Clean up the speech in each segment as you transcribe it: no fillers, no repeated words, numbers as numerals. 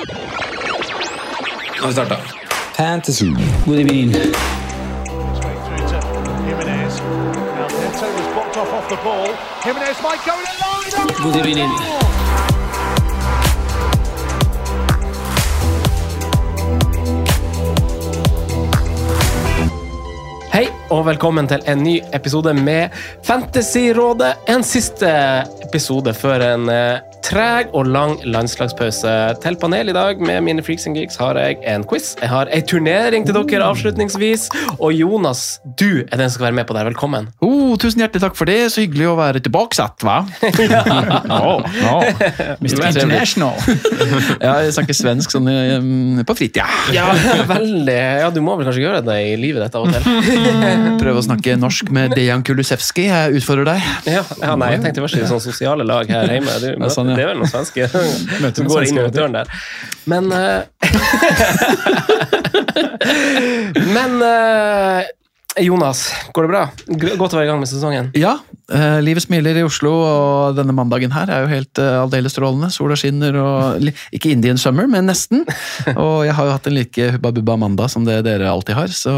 Nå har vi startet. Fantasy. Good evening. Good evening. Hei, og velkommen til en ny episode med Fantasyrådet. En siste episode før en treg og lang landslagspause. Til panel i dag med mine freaks and geeks har jeg en quiz. Jeg har en turnering til dere avslutningsvis. Og Jonas, du er den som skal være med på det. Velkommen. Tusen hjertelig takk for det. Så hyggelig å være tilbakesatt, hva? Mr. International. Ja, jeg snakker svensk sånn på fritida. Ja, veldig. Ja, du må vel kanskje gjøre det i livet ditt av og til. Prøve å snakke norsk med Dejan Kulusevski. Jeg utfordrer deg. Ja, nei, jeg tenkte først i sånn sosiale lag her hjemme. Det er vel noen svenske som går inn i døren der. Men Jonas, går det bra? Godt å være i gang med sesongen. Ja, livet smiler i Oslo, og denne mandagen her er jo helt aldeles strålende. Sola skinner, og ikke Indian Summer, men nesten. Og jeg har jo hatt en like hubba-bubba mandag som det dere alltid har. Så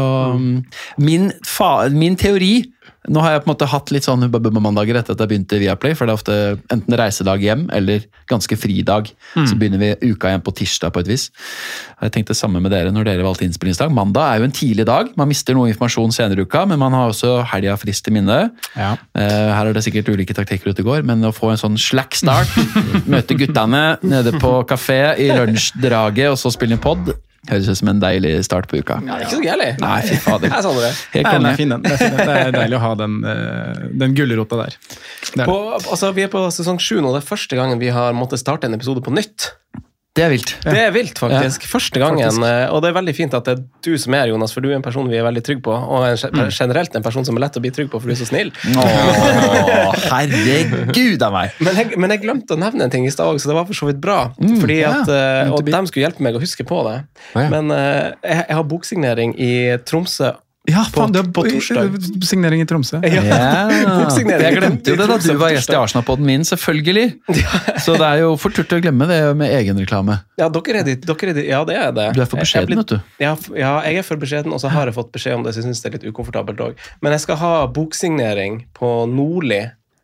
min teori, nå har jeg på en måte hatt litt sånn hubba-bubba-mandager etter at jeg begynte via Play, for det er ofte enten reisedag hjem, eller ganske fridag. Så begynner vi uka igjen på tirsdag på et vis. Jeg tenkte det samme med dere når dere valgte innspillingsdag. Mandag er jo en tidlig dag, man mister noe informasjon senere i uka, men man har også helga frist i minne. Ja. Her er det sikkert ulike taktikker ute i går, men å få en sånn slack start, møte guttene nede på kafé i lunsjdraget, og så spille en podd, høres ut som en deilig start på uka. Ja, det er ikke så gærlig. Nei, fy fader. Det er fin. Det er deilig å ha den gullerota der. Vi er på sesong 7 nå, det er første gangen vi har måttet starte en episode på nytt. Det er vilt. Det er vilt, faktisk. Første gangen, og det er veldig fint at det er du som er, Jonas, for du er en person vi er veldig trygg på, og generelt en person som er lett å bli trygg på, for du er så snill. Herregud av meg! Men jeg glemte å nevne en ting i sted, så det var for så vidt bra, fordi at, og de skulle hjelpe meg å huske på det, men jeg har boksignering i Tromsø. Ja, faen, du har boksignering i Tromsø. Ja. Jeg glemte jo det da du var gjest i Arsenal-podden min, selvfølgelig. Så det er jo fort gjort å glemme det med egen reklame. Ja, dere er de, ja, det er det. Du er for beskjeden, vet du. Ja, jeg er for beskjeden, og så har jeg fått beskjed om det, så jeg synes det er litt ukomfortabelt også. Men jeg skal ha boksignering på Nordli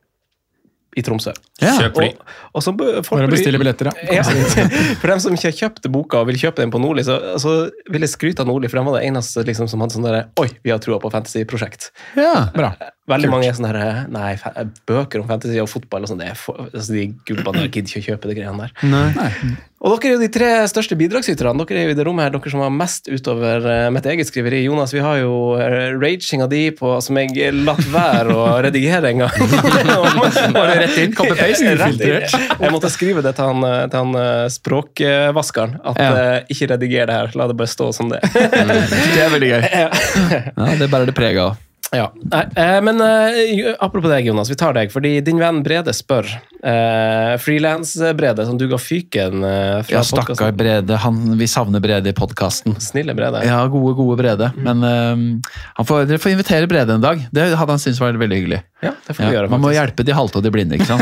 i Tromsø. Ja. Kjøp fly. Og så for å bestille billetter, ja. For dem som ikke har kjøpt boka og vil kjøpe den på Nordli, så vil jeg skryte av Nordli, for de var det eneste liksom, som hadde sånn der, oi, vi har troa på fantasy-prosjekt. Ja, bra. Veldig mange er sånn her, nei, bøker om fantasy og fotball og sånn, altså de gubbene der gidder ikke å kjøpe det greiene der. Nei. Og dere er jo de 3 største bidragsyterne. Dere er jo i det rommet her, dere som har mest utover mitt eget skriveri. Jonas, vi har jo raging av de på, som jeg latt være å redigere en gang. Var det rett inn? Copy-paste? Jeg måtte skrive det til han språkvaskeren, at ikke rediger det her, la det bare stå som det. Det er veldig gøy. Ja, det er bare det preget av. Ja, men apropos deg, Jonas, vi tar deg, fordi din venn Brede spør, freelance-Brede, som du ga fyken fra podcasten. Ja, stakkar Brede, vi savner Brede i podcasten. Snille Brede. Ja, gode Brede, men dere får invitere Brede en dag, det hadde han syntes var veldig hyggelig. Ja, det får vi gjøre, faktisk. Man må hjelpe de halte og de blinde, ikke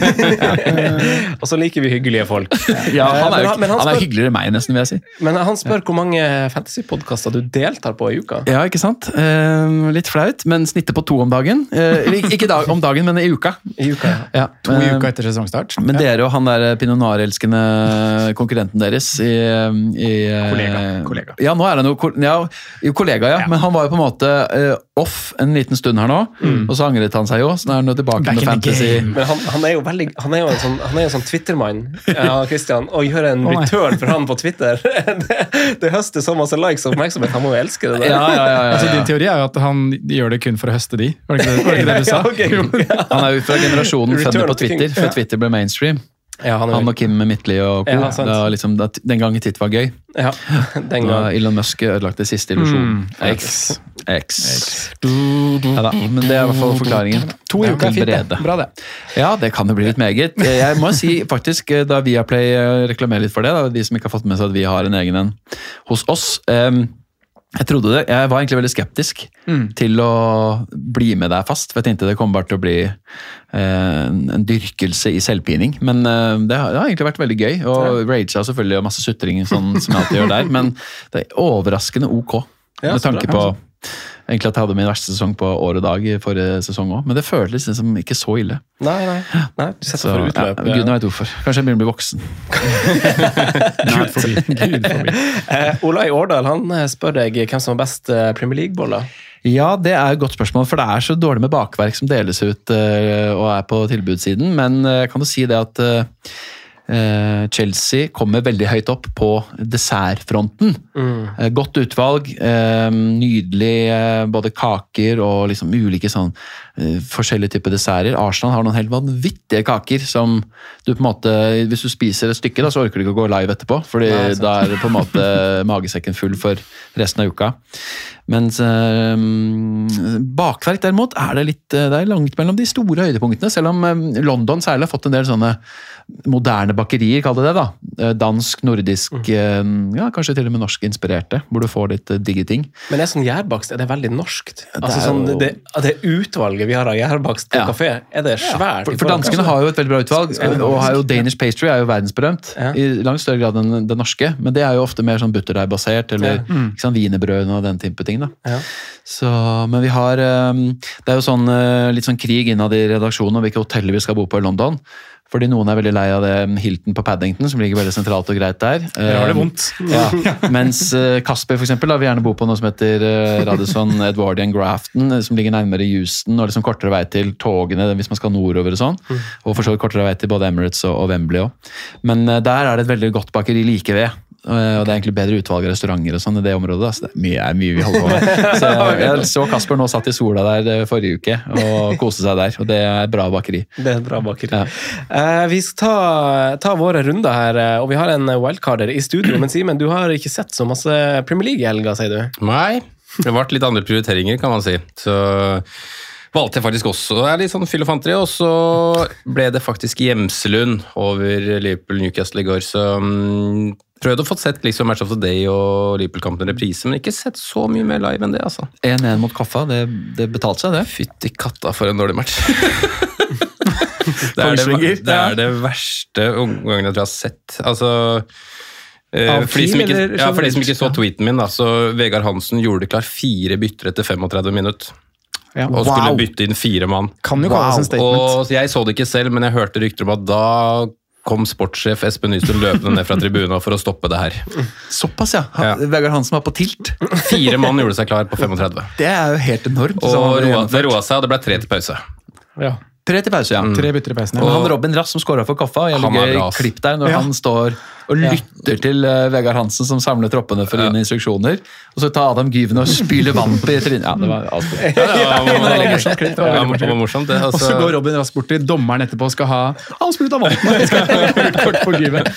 sant? Og så liker vi hyggelige folk. Ja, han er hyggeligere enn meg nesten, vil jeg si. Men han spør hvor mange fantasy-podcaster du deltar på i uka. Ja, ikke sant? Litt flaut, men snittet på 2 om dagen. Ikke om dagen, men i uka. I uka, ja. 2 i uka etter sesongstart. Men dere og han der Pinot Noir-elskende konkurrenten deres Kollega. Ja, nå er han jo kollega, ja. Men han var jo på en måte off en liten stund her nå, og så angret han seg jo, så nå er han jo tilbake med fantasy. Men han er jo veldig, han er jo en sånn Twitter-mann, Christian, og gjør en return for han på Twitter. Det høster så masse likes og oppmerksomhet, han må jo elske det der. Ja. Altså, din teori er jo at han gjør det kun for å høste de. Var det ikke det du sa? Han er jo fra generasjonen funnet på Twitter, før Twitter ble mainstream. Ja, han og Kim Midtly og co. Liksom, den gangen Titt var gøy. Ja, den gang. Elon Musk ødelagte siste illusjon. X. Ja da, men det er i hvert fall forklaringen. 2 i uka er fint, det. Bra det. Ja, det kan jo bli litt meget. Jeg må si faktisk, da Viaplay reklamerer litt for det, da, de som ikke har fått med seg at vi har en egen en hos oss, Jeg trodde det. Jeg var egentlig veldig skeptisk til å bli med der fast, for jeg tenkte det kom bare til å bli en dyrkelse i selvpining. Men det har egentlig vært veldig gøy, og rage har selvfølgelig masse sutring, sånn som jeg alltid gjør der, men det er overraskende ok, med tanke på egentlig at jeg hadde min verste sesong på år og dag i forrige sesong også, men det føltes liksom ikke så ille. Nei, du setter for utløp. Gudene vet hvorfor. Kanskje jeg begynner å bli voksen. Gud forbi. Olai Årdal, han spør deg hvem som har best Premier League-boller. Ja, det er et godt spørsmål, for det er så dårlig med bakverk som deles ut og er på tilbudssiden, men kan du si det at Chelsea kommer veldig høyt opp på dessertfronten. Godt utvalg, nydelig både kaker og liksom ulike sånn forskjellige typer desserter. Arsenal har noen helt vanvittige kaker som du på en måte, hvis du spiser et stykke da, så orker du ikke å gå live etterpå, fordi da er det på en måte magesekken full for resten av uka. Mens bakverk derimot det er langt mellom de store høydepunktene, selv om London særlig har fått en del sånne moderne bakerier, kall det da. Dansk, nordisk, ja, kanskje til og med norsk inspirerte, hvor du får litt digge ting. Men sånn gjærbakst, er det veldig norskt? Altså sånn, det utvalget vi har av gjærbakst på kafé, er det svært? For danskene har jo et veldig bra utvalg, og har jo Danish pastry er jo verdensberømt, i langt større grad enn det norske, men det er jo ofte mer sånn butterdeig-basert, eller wienerbrød og den type ting da. Så, men vi har, det er jo sånn, litt sånn krig innad i redaksjonen om hvilke hoteller vi skal bo på i London. Fordi noen er veldig lei av det Hilton på Paddington, som ligger veldig sentralt og greit der. Jeg har det vondt. Ja. Mens Kasper for eksempel, da, vil gjerne bo på noe som heter Radisson Edwardian Grafton, som ligger nærmere Houston, og liksom kortere vei til togene hvis man skal nordover og sånn. Og for så vidt kortere vei til både Emirates og Wembley også. Men der er det et veldig godt bakeri like ved. Og det er egentlig bedre utvalg av restauranter og sånn i det området, da. Så det er mye vi holder på med. Så jeg så Kasper nå satt i sola der forrige uke og koste seg der, og det er bra bakeri. Det er et bra bakeri. Vi skal ta våre runder her, og vi har en wildcarder i studio, men Simen, du har ikke sett så masse Premier League i helga, sier du? Nei, det ble litt andre prioriteringer, kan man si. Så valgte jeg faktisk også, det er litt sånn fyllefanteri, og så ble det faktisk Gjemselund over Liverpool-Newcastle i går, så prøvde å få sett liksom Match of the Day og Liverpool-kampen i reprise, men ikke sett så mye mer live enn det, altså. 1-1 mot Koffa, det betalte seg det. Fytti katta for en dårlig match. det er det verste omgangen jeg tror jeg har sett. Altså, for de som ikke så tweeten min, da, så Vegard Hansen gjorde det klar 4 bytter etter 35 minutter. Ja. Og skulle bytte inn 4 mann. Kan jo kalles en statement. Og jeg så det ikke selv, men jeg hørte rykter om at da kom sportssjef Espen Nystuen løpende ned fra tribunen for å stoppe det her. Såpass, ja. Vegard Hansen var på tilt. 4 mann gjorde seg klar på 35. Det er jo helt enormt. Og det roet seg, og det ble 3 til pause. Ja. 3 til pause, ja. 3 bytter i pausen. Og han Robin Rass som skåret for Koffa, og jeg legger klipp der når han står og lytter til Vegard Hansen som samler troppene for å gi instruksjoner, og så tar Adam Gyven og spyler vann på trynet. Ja, det var avspurt. Det var morsomt. Og så går Robin Rass bort til dommeren etterpå og skal ha han spyler av vann. Vi skal ha kort på Gyven.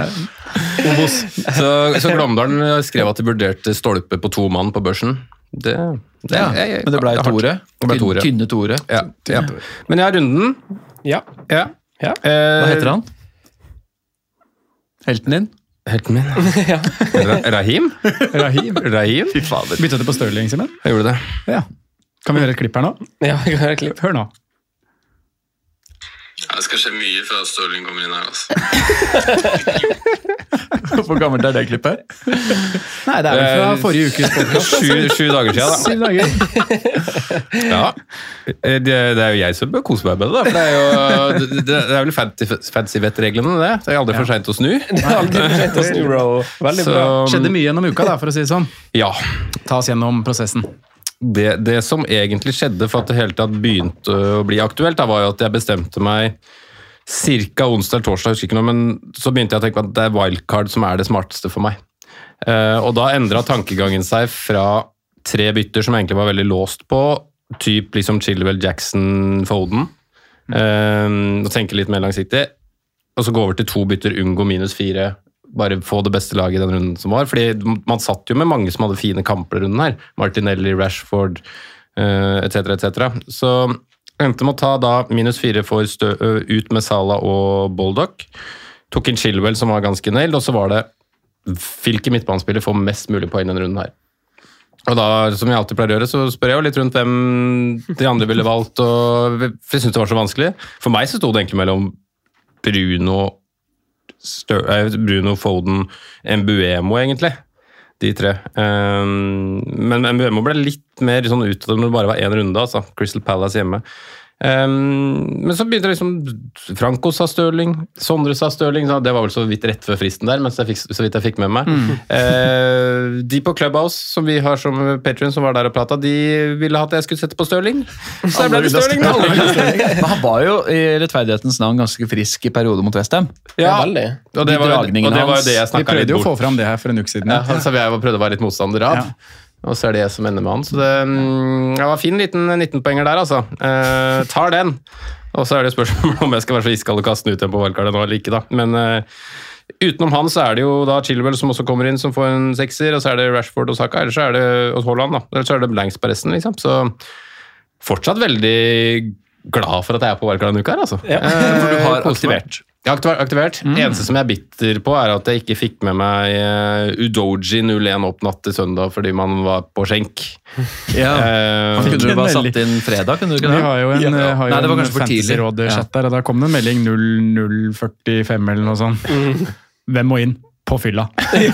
Så Glåmdalen skrev at de vurderte stolpe på 2 mann på børsen. Men det ble Tore. Tynne Tore. Ja. Men jeg har runden. Ja. Hva heter han? Helten din? Helten min? Rahim? Fy fader. Byttet du på Sterling, Simen? Jeg gjorde det. Ja. Kan vi høre et klipp her nå? Ja, vi kan høre et klipp. Hør nå. Ja, det skal skje mye før Sterling kommer inn her, altså. Hvor gammelt er det klippet? Nei, det er vel fra forrige ukes podcast. 7 dager siden, da. 7 dager. Ja, det er jo jeg som bør kose meg med det, da. For det er vel fancy-vett-reglene, det. Det er aldri for sent å snu. Det er aldri for sent å snu, bro. Veldig bra. Skjedde mye gjennom uka, da, for å si det sånn. Ja. Ta oss gjennom prosessen. Det som egentlig skjedde for at det hele tatt begynte å bli aktuelt, da var jo at jeg bestemte meg cirka onsdag eller torsdag, husker ikke noe, men så begynte jeg å tenke på at det er wildcard som er det smarteste for meg. Og da endret tankegangen seg fra 3 bytter som egentlig var veldig låst på, typ liksom Chilwell, Jackson, Foden, og tenke litt mer langsiktig, og så gå over til 2 bytter, unngå -4, bare få det beste laget i den runden som var, fordi man satt jo med mange som hadde fine kamper i runden her, Martinelli, Rashford, etc. Så endte med å ta da -4 for ut med Salah og Baldock, tok inn Chilwell som var ganske nailed, og så var det hvilke midtbanespillere får mest mulig poeng i denne runden her. Og da, som jeg alltid pleier å gjøre, så spør jeg jo litt rundt hvem de andre ville valgt, og jeg synes det var så vanskelig. For meg så stod det egentlig mellom Bruno Foden, Mbuemo egentlig, de 3. Men Mbuemo ble litt mer sånn utad når det bare var en runde, altså. Crystal Palace hjemme. Men så begynte liksom Franco sa Stirling, Sondre sa Stirling, det var vel så vidt rett før fristen der, mens så vidt jeg fikk med meg. De på Clubhouse, som vi har som Patreon, som var der og pratet, de ville at jeg skulle sette på Stirling. Så ble det Stirling da. Men han var jo i rettferdighetens navn ganske frisk i perioden mot West Ham. Ja, veldig. Og det var jo det jeg Vi snakket litt prøvde jo å bort. få fram det her for en uke siden. Ja, så jeg prøvde å være litt motstander av. Ja. Og så er det jeg som ender med han. Så det var fin liten 19-poenger der, altså. Tar den. Og så er det spørsmål om jeg skal være så iskald og kaste den ut igjen på valgkartet nå eller ikke, da. Men utenom han så er det jo da Chilwell som også kommer inn, som får en 6-er, og så er det Rashford og Saka, eller så er det Haaland, da. Eller så er det blanks på resten, liksom. Så fortsatt veldig glad for at jeg er på valgkartet denne uka her, altså. Ja. For du har koser meg. aktivert. Jeg har aktivert. Eneste som jeg er bitter på, er at jeg ikke fikk med meg Udoji 0-1 opp natt til søndag fordi man var på skjenk. Ja. Han kunne du en bare veldig- satt inn fredag, kunne du ikke Vi det? har jo en, har Nei, jo det var en kanskje for tidlig. fantasy-råd-chat der, og da kom det en melding 0045 eller noe sånt. Hvem må inn? På fylla.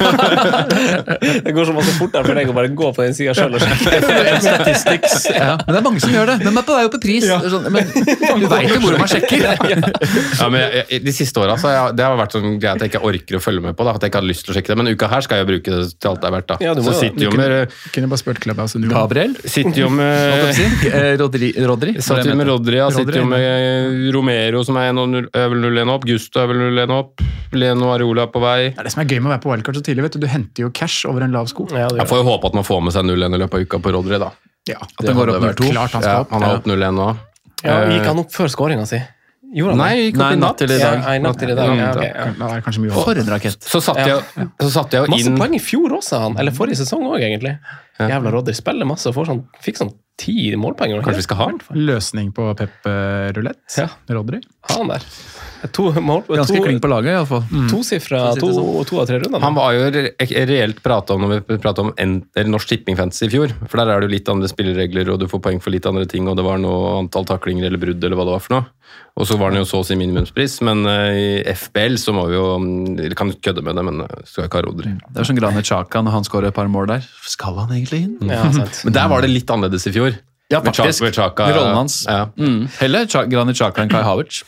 Det går så masse fortere for deg å bare gå på den siden selv og sjekke. Statistics. Ja. Men det er mange som gjør det. Men man er jo på pris. Det er sånn, men du vet jo hvor man sjekker. Ja, men de siste årene så det har vært sånn greit at jeg ikke orker å følge med på det, at jeg ikke har lyst til å sjekke det, men uka her skal jeg bruke det til alt det er verdt, da. Ja, du må Så jo sitter jo med, Kunne bare spurt Clubhouse. Gabriel? sitter jo med Rodri? Satt jo med Rodri, ja, sitter jo med Romero som er 0-1 opp, Gusto er vel 0-1 opp, Leno Areola på vei. Det er det som er gøy med å være på wildcard så tidlig, vet du. Du henter jo cash over en lav sko. Ja, det Jeg gjør får jo håpe at man får med seg 0-1 i løpet av uka på Rodri, da. Ja, At den går opp 0-2. Klart han Ja, skal opp. han har opp 0-1 nå. det. Ja, gikk han opp før skåringen si? Gjorde han Nei, det? gikk opp Nei, i natt natt. til i dag. Ja, natt til i dag. Ja, ok, ja. Da er det kanskje mye håp. For en rakett. Så satte jeg jo Masse inn poeng i fjor også, han. Eller forrige sesong også, egentlig. Jævla Rodri spiller masse og fikk sånn 10 målpoeng. Kanskje vi skal ha han? Løsning på Pep-rulett. Ja. Rodri. Ha han der. To mål, Ganske klink på laget, iallfall. tosifra, to av 3 runder. Han var jo reelt pratet om når vi pratet om eller Norsk Tipping Fantasy i fjor, for der er det jo litt andre spilleregler, og du får poeng for litt andre ting, og det var noe antall taklinger eller brudd, eller hva det var for noe. Og så var den jo så å si minimumspris, men i FBL så må vi jo, vi kan kødde med det, men skal ikke ha Rodri. Det er som Granit Xhaka når han skårer et par mål der. Skal han egentlig inn? Ja, sant. Men der var det litt annerledes i fjor. Ja, Med faktisk. Med Xhaka, Med rollen hans. Ja. Heller Granit Xhaka enn Kai Havertz.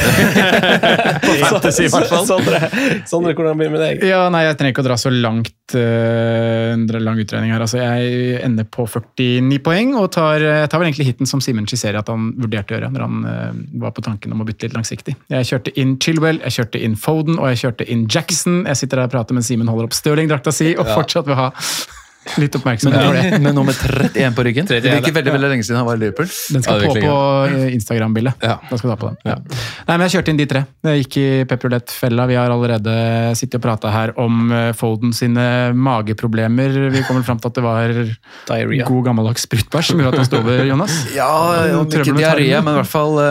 Fantasy, i hvert fall. Sondre, hvordan blir det med deg? Ja, nei, jeg trenger ikke å dra så langt lang utregning her. Altså, jeg ender på 49 poeng, og tar vel egentlig hitten som Simen skisserer at han vurderte å gjøre når han var på tanken om å bytte litt langsiktig. Jeg kjørte inn Chilwell, jeg kjørte inn Foden, og jeg kjørte inn Jackson. Jeg sitter der og prater, men Simen holder opp Stirling-drakta si, og fortsatt vil ha litt oppmerksomhet for det. Med nummer 31 på ryggen. Det 31, er ikke veldig lenge siden han var i Liverpool. Den skal Ja, det er på Instagram-bildet. Ja. Da skal vi ta på den. Ja. Nei, men jeg kjørte inn de 3. Jeg gikk i Pep-Roulette-fella. Vi har allerede sittet og pratet her om Foden sine mageproblemer. Vi kom vel frem til at det var Diarrhea. god gammeldags spruttbæsj som gjorde at han sto over, Jonas. Ja, om ikke Trøbbel med diaré, tarmen. men i hvert fall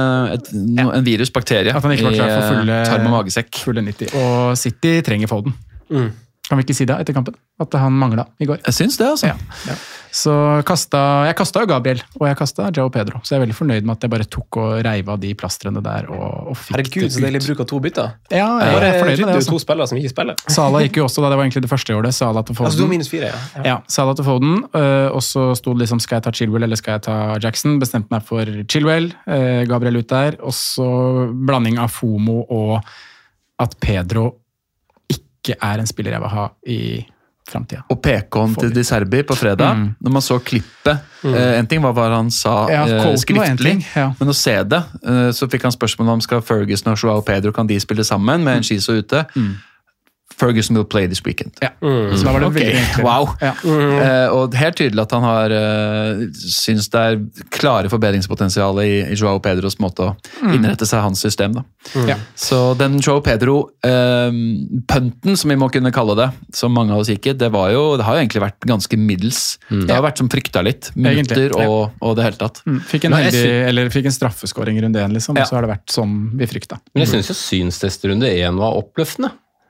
en virus, bakterie, At han ikke var klar for fulle, tarm og magesekk. fulle 90. Og City trenger Foden. Kan vi ikke si det etter kampen? At han mangla i går. Jeg syns det, altså. Ja. Så jeg kasta jo Gabriel, og jeg kasta Joao Pedro. Så jeg er veldig fornøyd med at jeg bare tok og reiv av de plastrene der. Og fikk Herregud, det så deilig ut. bruk av 2 bytter. Ja, jeg Bare er fornøyd med det. rydder Altså. 2 spillere som ikke spiller. Salah gikk jo også da, det var egentlig det første jeg gjorde. Salah til Altså, du har Foden. -4, ja. Ja, Salah til Foden, og så sto det liksom, skal jeg ta Chilwell eller skal jeg ta Jackson? Bestemte meg for Chilwell, Gabriel ut der, og så blanding av FOMO og at Pedro ikke er en spiller jeg vil ha i fremtiden. Og PK-en til Di Serbi på fredag, når man så klippet En ting var hva han sa Ja, quoten var en skriftlig, ting, ja. men å se det, så fikk han spørsmål om skal Ferguson og Joao Pedro kan de spille sammen med en Chiso ute. Ferguson will play this weekend. Ja, så da var det veldig enkelt. Wow! Ja. Og helt tydelig at han har syns det er klare forbedringspotensial i Joao Pedros måte å innrette seg hans system. Da. Ja. Så den Joao Pedro-punten, som vi må kunne kalle det, som mange av oss gikk i, det har jo egentlig vært ganske middels. Det har vært som frykta litt. Minutter Egentlig, ja. og det hele tatt. Fikk en straffeskåring i runde 1, liksom, og så har det vært som vi frykta. Men jeg synes jo synstest runde 1 var oppløftende.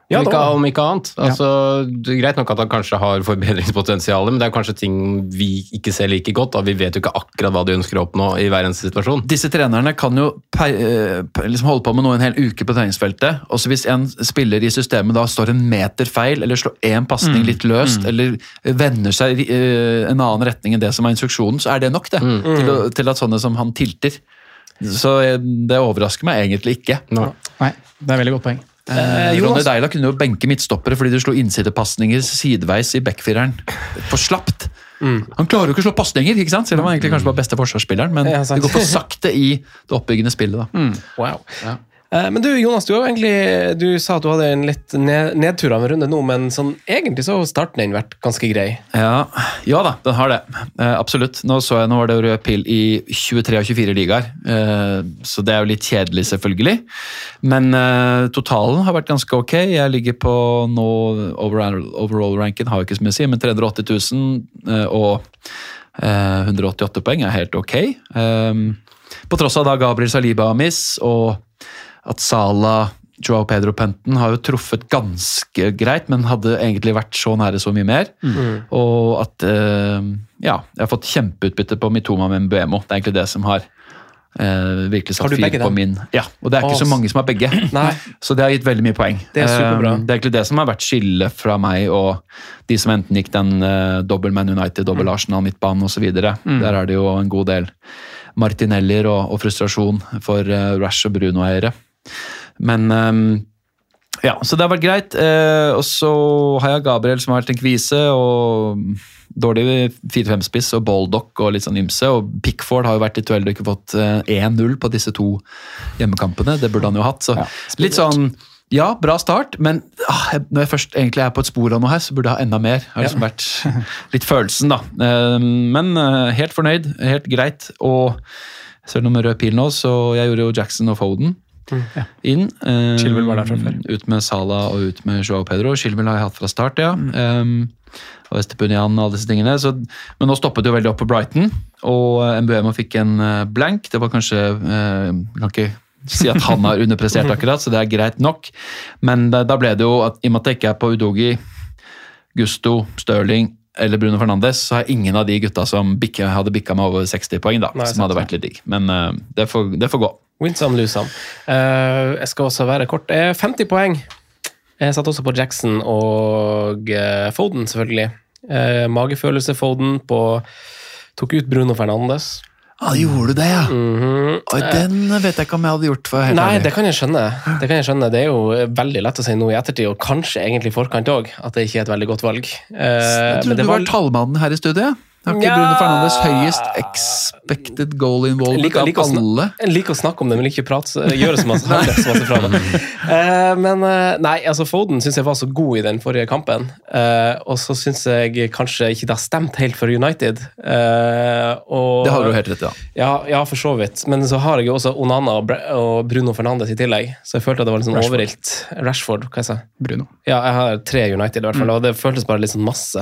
Ja, om ikke annet. Altså, det er greit nok at han kanskje har forbedringspotensial, men det er kanskje ting vi ikke ser like godt. Da. Vi vet jo ikke akkurat hva de ønsker å oppnå i hver eneste situasjon. Disse trenerne kan jo liksom holde på med noe en hel uke på treningsfeltet, og så hvis en spiller i systemet da står en meter feil, eller slår en passning litt løst, eller vender seg en annen retning enn det som er instruksjonen, så er det nok det, til at sånne som han tilter. Så det overrasker meg egentlig ikke. Nei, det er veldig godt poeng. Ronny Deila kunne jo benke midtstoppere fordi du slo innsidepasninger sideveis i backfireren for slappt. Han klarer jo ikke å slå pasninger, ikke sant? Selv om han egentlig kanskje var beste forsvarsspilleren, men det går for sakte i det oppbyggende spillet da. Wow. Ja. Men du, Jonas, du sa at du hadde en litt nedtur av en runde nå, men sånn, egentlig så har starten din vært ganske grei. Ja da, den har det. Absolutt. Nå var det rød pill i 23 av 24 ligaer, så det er jo litt kjedelig selvfølgelig. Men totalen har vært ganske ok. Jeg ligger på nå, overall-ranken har jeg ikke så mye å si, men 380 000 og 188 poeng er helt ok. På tross av da Gabriel Saliba miss og at Salah, Joao Pedro Penton har jo truffet ganske greit, men hadde egentlig vært så nære så mye mer. Og at jeg har fått kjempeutbytte på Mitoma med Mbeumo. Det er egentlig det som har virkelig satt fyr på min. Ja, og det er ikke så mange som har begge. Nei. Så det har gitt veldig mye poeng. Det er superbra. Det er egentlig det som har vært skille fra meg og de som enten gikk den dobbel Man United, dobbel Arsenal, midtbanen og så videre. Der er det jo en god del Martinellier og frustrasjon for Rash og Bruno Eire. Men så det har vært greit. Og så har jeg Gabriel som har vært en kvise, og dårlig 4-5-spiss og Baldock og litt sånn ymse. Og Pickford har jo vært litt uheldig og ikke fått 1-0 på disse 2 hjemmekampene. Det burde han jo hatt. Så litt sånn, ja, bra start, men når jeg først egentlig er på et spor av noe her, så burde jeg ha enda mer. Det har liksom vært litt følelsen da. Men helt fornøyd, helt greit. Og jeg ser noe med rød pil nå, så jeg gjorde jo Jackson og Foden inn. Chilwell var der fra før. Ut med Salah og ut med Joao Pedro. Chilwell har jeg hatt fra start, ja. Og Estepunian og alle disse tingene. Men nå stoppet det jo veldig opp på Brighton, og Mbeumo fikk en blank. Det var kanskje, kan ikke si at han har underprestert akkurat, så det er greit nok. Men da ble det jo, at i og med at jeg ikke er på Udogi, Gusto, Sterling eller Bruno Fernandes, så har ingen av de gutta som hadde bikket meg over 60 poeng da, som hadde vært litt digg. Men det får gå. Win some, lose some. Jeg skal også være kort. 50 poeng. Jeg satt også på Jackson og Foden, selvfølgelig. Magefølelse Foden tok ut Bruno Fernandes. Gjorde du det, ja? Oi, den vet jeg ikke om jeg hadde gjort for helt Nei, ærlig. det kan jeg skjønne. Det er jo veldig lett å si noe i ettertid, og kanskje egentlig i forkant også, at det ikke er et veldig godt valg. Jeg trodde du var tallmannen her i studiet. Har ikke Bruno Fernandes høyest expected goal involvement av alle? Jeg liker å snakke om det, men ikke gjøre så masse fra det. Men nei, altså Foden synes jeg var så god i den forrige kampen, og så synes jeg kanskje ikke det har stemt helt for United. Det har du helt rett, ja. Ja, for så vidt. Men så har jeg jo også Onana og Bruno Fernandes i tillegg, så jeg følte at det var litt sånn overilt. Rashford, hva jeg sa? Bruno. Ja, jeg har 3 United i hvert fall, og det føltes bare litt sånn masse.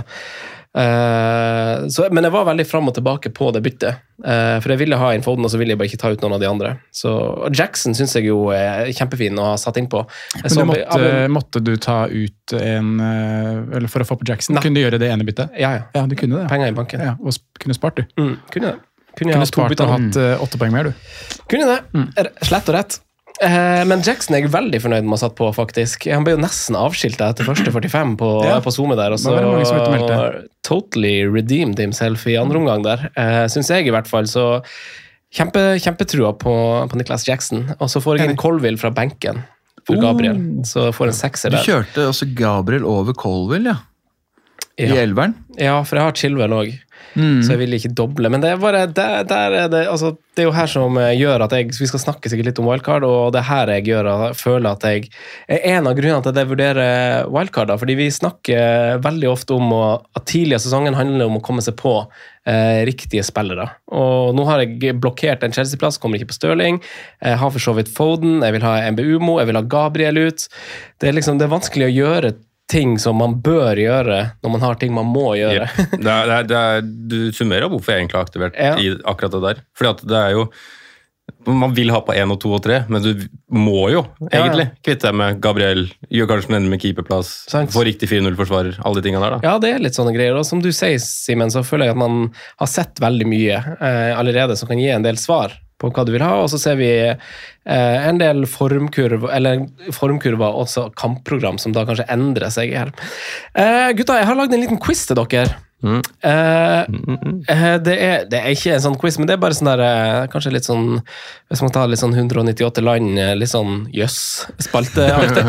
Men jeg var veldig frem og tilbake på det byttet, for jeg ville ha inn Foden, og så ville jeg bare ikke ta ut noen av de andre. Og Jackson synes jeg jo er kjempefin å ha satt inn på. Men måtte du ta ut eller for å få på Jackson? Kunne du gjøre det ene byttet? Ja, du kunne det. Penger i banken. Ja, og kunne spart du. Kunne det. Kunne spart og hatt 8 poeng mer, du. Kunne det. Slett og rett. Men Jackson er jeg veldig fornøyd med å ha satt på, faktisk. Han ble jo nesten avskilt etter første 45 på Zoome der, og så totally redeemed himself i andre omgang der. Synes jeg i hvert fall, så kjempetrua på Nicholas Jackson. Og så får jeg inn Colville fra benken for Gabriel, så får en 6er der. Du kjørte også Gabriel over Colville, ja? I elveren? Ja, for jeg har Chilwell også. Så jeg vil ikke doble, men det er bare det er jo her som gjør at vi skal snakke sikkert litt om wildcard, og det er her jeg føler at jeg er en av grunnene til at jeg vurderer wildcard, fordi vi snakker veldig ofte om at tidlig av sesongen handler om å komme seg på riktige spillere, og nå har jeg blokkert en Chelsea-plass, kommer ikke på Sterling, jeg har for så vidt Foden, jeg vil ha Mbeumo, jeg vil ha Gabriel ut. Det er vanskelig å gjøre ting som man bør gjøre når man har ting man må gjøre. Du summerer hvorfor jeg egentlig har aktivert i akkurat det der. Fordi at det er jo Man vil ha på 1 og 2 og 3, men du må jo egentlig kvitte deg med Gabriel, gjør kanskje den ender med keeperplass, få riktig 4-0-forsvarer, alle de tingene der da. Ja, det litt sånne greier, og som du sier, Simen, så føler jeg at man har sett veldig mye allerede som kan gi en del svar på hva du vil ha, og så ser vi en del formkurver, også kampprogram, som da kanskje endrer seg her. Gutta, jeg har laget en liten quiz til dere. Det er ikke en sånn quiz, men det er bare sånn der kanskje litt sånn, hvis man tar litt sånn 198 land, litt sånn spalteaktig.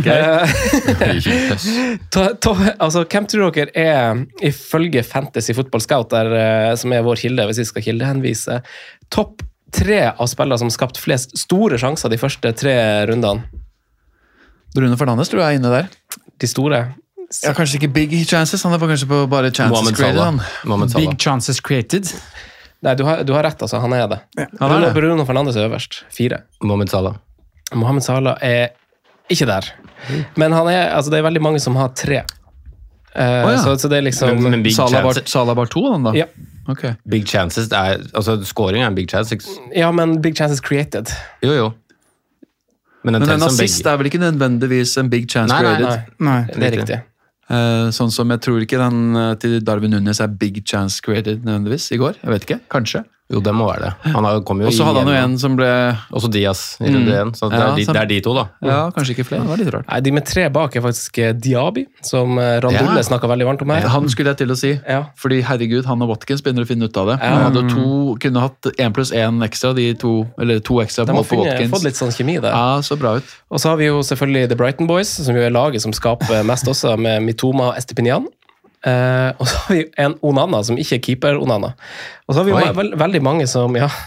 Altså, hvem tror dere er, ifølge Fantasy Football Scout der, som er vår kilde, hvis vi skal kildehenvise, topp 3 av spillere som har skapt flest store sjanser de første 3 rundene? Bruno Fernandes tror jeg er inne der. De store? Ja, kanskje ikke big chances, han er kanskje på bare chances created. Big chances created. Nei, du har rett, altså, han er det. Ja, Bruno Fernandes er øverst, 4. Mohamed Salah er ikke der. Men han er, altså det er veldig mange som har 3. Så det er liksom... Men big Salah bare 2, den da? Ja. Okay. Big chances, altså scoring er en big chance. Ja, men big chances created. Jo. Men en assist er vel ikke nødvendigvis en big chance created? Nei, det er riktig. Sånn som jeg tror ikke den til Darwin Núñez er big chance created nødvendigvis i går. Jeg vet ikke, kanskje. Jo, det må være det. Og så hadde han jo en som ble... Også Diaz i runde 1, så det er de 2 da. Ja, kanskje ikke flere, det var litt rart. Nei, de med 3 bak er faktisk Diaby, som Randulle snakket veldig varmt om her. Han skulle jeg til å si, fordi herregud, han og Watkins begynner å finne ut av det. Han hadde kunne hatt 1+1 ekstra, de 2, eller 2 ekstra på Watkins. De har fått litt sånn kjemi der. Ja, så bra ut. Og så har vi jo selvfølgelig The Brighton Boys, som jo er laget som skaper mest også, med Mitoma og Estepinian. Og så har vi en Onana som ikke er keeper-Onana. Og så har vi jo veldig mange som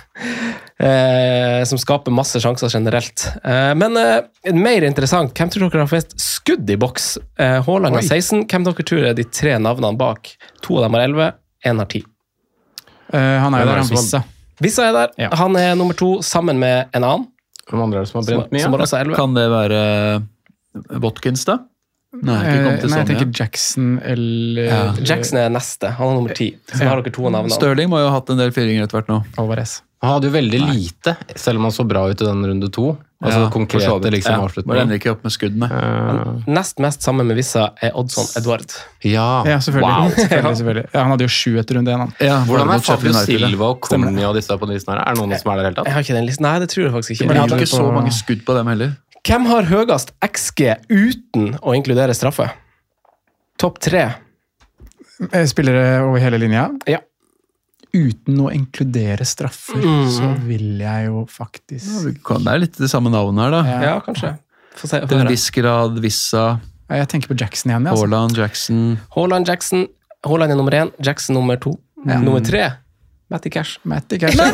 som skaper masse sjanser generelt. Men mer interessant, hvem tror dere har flest skudd i boks? Haaland har 16, hvem dere tror er de 3 navnene bak? 2 av dem har 11, 1 har 10. Han er jo der, han Vissa. Vissa er der, han er nummer 2 sammen med en annen. Hvem andre er det som har brent mye? Som har også 11. Kan det være Watkins da? Nei, jeg tenker Jackson eller... Jackson er neste, han er nummer 10. Så har dere 2 navn. Sterling må jo ha hatt en del fyringer etter hvert nå. Alvarez. Han hadde jo veldig lite, selv om han så bra ut i den runde 2. Altså konkrete liksom avslutning. Bare ender ikke opp med skuddene. Nest mest sammen med Vissa er Oddson Edward. Ja, selvfølgelig. Wow. selvfølgelig. Ja, han hadde jo 7 etter runde 1. Hvordan er Fabio Silva og Conny og disse på den listen her? Er det noen som er der helt tatt? Jeg har ikke den listen. Nei, det tror jeg faktisk ikke. Men jeg hadde ikke så mange skudd på dem heller. Hvem har høyest XG uten å inkludere straffe? Topp 3. Spillere over hele linja? Ja. Uten å inkludere straffer, så vil jeg jo faktisk... Det er litt det samme navnet her da. Ja, kanskje. Til en viss grad, Vissa. Jeg tenker på Jackson igjen. Altså. Haaland, Jackson. Haaland er nummer 1, Jackson nummer 2. Nummer 3. Matty Cash. Ha det 2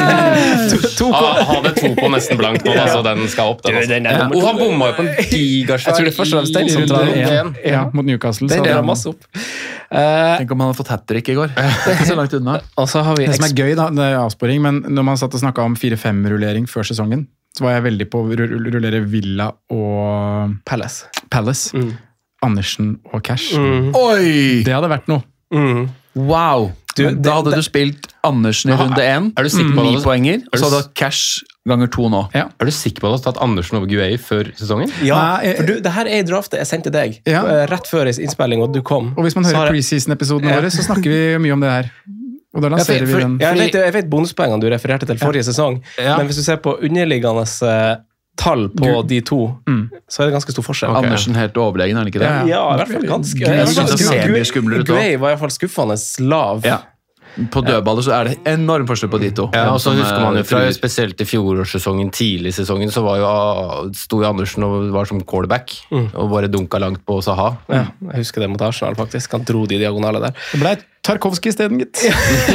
på nesten blankt nå, så den skal opp. Han bomma jo på en gigasvær. Jeg tror det først og fremst den som drar mot Newcastle. Den drar masse opp. Tenk om han hadde fått hat-trick i går. Ikke så langt unna. Det som er gøy da, det er avsporing, men når man satt og snakket om 4-5-rullering før sesongen, så var jeg veldig på å rullere Villa og Palace. Andersen og Cash. Oi! Det hadde vært noe. Wow! Da hadde du spilt Andersen i runde 1, 9 poenger, og så hadde du Cash ganger 2 nå. Er du sikker på at du har tatt Andersen over Guay før sesongen? Ja, for det her er i draftet jeg sendte deg, rett før innspilling, og du kom. Og hvis man hører preseason-episodene våre, så snakker vi mye om det her. Og da lanserer vi den. Jeg vet bonuspoengene du refererte til forrige sesong, men hvis du ser på underliggende tall på de 2, så er det ganske stor forskjell. Andersen helt overlegen, er det ikke det? Ja, i hvert fall ganske. Guay var i hvert fall skuffende lav. Ja. På dødballer så er det enorm forskjell på de 2. Ja, og så husker man jo fra spesielt i fjorårssesongen, tidlig i sesongen, så sto jo Andersen og var som callback, og bare dunka langt på Saha. Ja, jeg husker det mot Arsenal faktisk, han dro de diagonale der. Det ble Tarkovsky i stedet, gitt.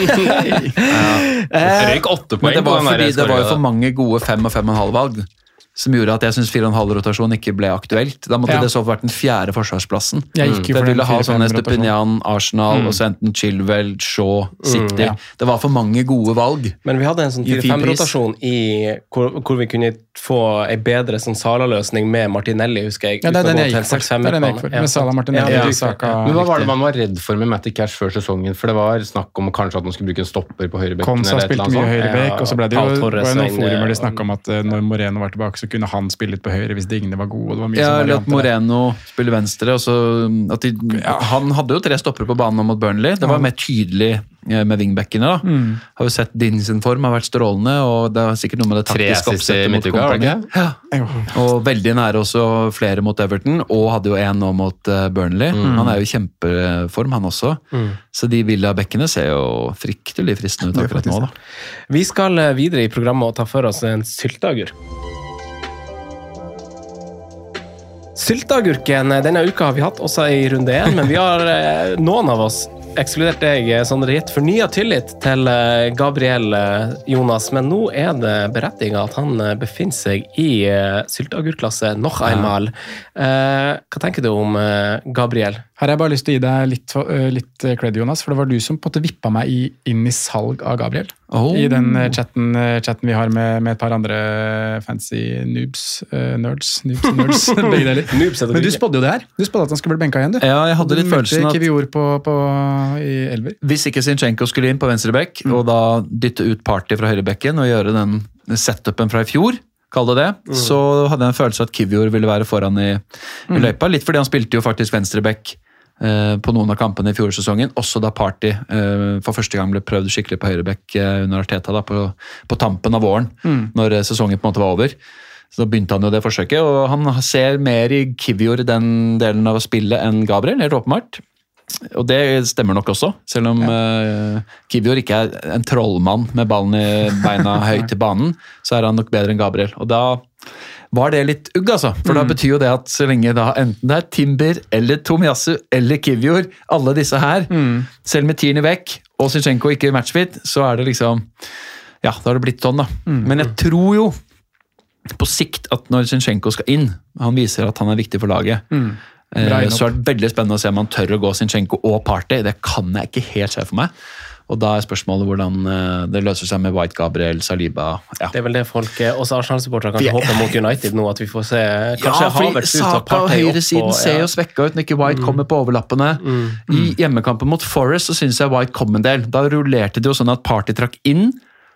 Røyk 8 poeng. Men det var fordi det var jo for mange gode 5 og 5,5 valg. som gjorde at jeg synes 4,5-rotasjon ikke ble aktuelt. Da måtte Ja. det så vært den 4. forsvarsplassen. Jeg gikk jo Jeg for den ville ha sånne 4-5-rotasjonen. Stepinian, Arsenal, og så enten Chilwell, Shaw, City. ja. Det var for mange gode valg. Men vi hadde en sånn I fin pris. 4-5-rotasjon hvor vi kunne få en bedre sånn Sala-løsning med Martinelli, husker jeg. Ja, det er uten å den gå jeg til gikk for. en 6-5 Det er den jeg gikk for. Med Salah, Martinelli, Ja, Saka. Men hva var det riktig. man var redd for med Matty Cash før sesongen? For det var snakk om kanskje at man skulle bruke en stopper på høyrebekken. Konsa eller et eller spilte mye annet sånt. høyrebekk, og så ble det Pau jo Torres var jo noen inn, forumer de snakket om at når Moreno var tilbake, så kunne han spille litt på høyre hvis Digne var god, og det var mye Ja, sånn eller at varianter der. Moreno spiller venstre. Og så at han hadde jo 3 stoppere på banen nå mot Burnley. Det var mer tydelig med wingbackene. Da. Har jo sett Din sin form har vært strålende, og det er sikkert noe med det 3 taktiske assist i oppsettet mot midtuka, var det Kompany. ikke? Ja. Og veldig nære også flere mot Everton, og hadde jo en nå mot Burnley. Han er jo i kjempeform, han også. Så de Villa-bekkene ser jo fryktelig fristende ut akkurat nå. Da. Vi skal videre i programmet og ta for oss en sylteagurk. Sylteagurken denne uka har vi hatt også i runde 1, men vi har noen av oss, ekskludert deg, Sondre, gitt fornyet tillit til Gabriel Jonas, men nå er det berettiget at han befinner seg i sylteagurklasse noch einmal. Hva tenker du om Gabriel? Her har jeg bare lyst til å gi deg litt cred, Jonas, for det var du som på en måte vippet meg inn i salg av Gabriel. Oh. I den chatten vi har med et par andre fancy noobs, nerds, begge deler. Noobs er det Men du ikke. spådde jo det her. Du spådde at han skulle bli benka igjen, du. Ja, jeg hadde litt følelsen at Kivior i elver. hvis ikke Zinchenko skulle inn på venstrebekk, og da dytte ut Party fra høyrebekken og gjøre den setupen fra i fjor, kall det det, så hadde jeg en følelse at Kivior ville være foran i løypa. Litt fordi han spilte jo faktisk venstrebekk på noen av kampene i fjorårssesongen, også da Party for første gang ble prøvd skikkelig på høyrebekk under Arteta da, på tampen av våren, når sesongen på en måte var over. Så da begynte han jo det forsøket, og han ser mer i Kivior den delen av spillet enn Gabriel, helt åpenbart. Og det stemmer nok også, selv om Kivior ikke er en trollmann med ballen i beina høyt i banen, så er han nok bedre enn Gabriel. Og da var det litt ugg, altså. For da betyr jo det at så lenge da enten det er Timber eller Tomiyasu eller Kivior, alle disse her, selv med Tierney vekk og Zinchenko ikke matchfit, så er det liksom, ja, da har det blitt sånn da. Men jeg tror jo på sikt at når Zinchenko skal inn, han viser at han er viktig for laget, så er det veldig spennende å se om han tør å gå Zinchenko og Party. Det kan jeg ikke helt se for meg. Og da er spørsmålet hvordan det løser seg med White, Gabriel, Saliba. Ja. Det er vel det folk, også Arsenal-supportere, kanskje håper mot United nå, at vi får se kanskje fordi Havertz ut og Saka og Partey opp. høyresiden ser jo svekka ut når ikke White kommer på overlappene. I hjemmekampen mot Forest så synes jeg White kom en del. Da rullerte det jo sånn at Party trakk inn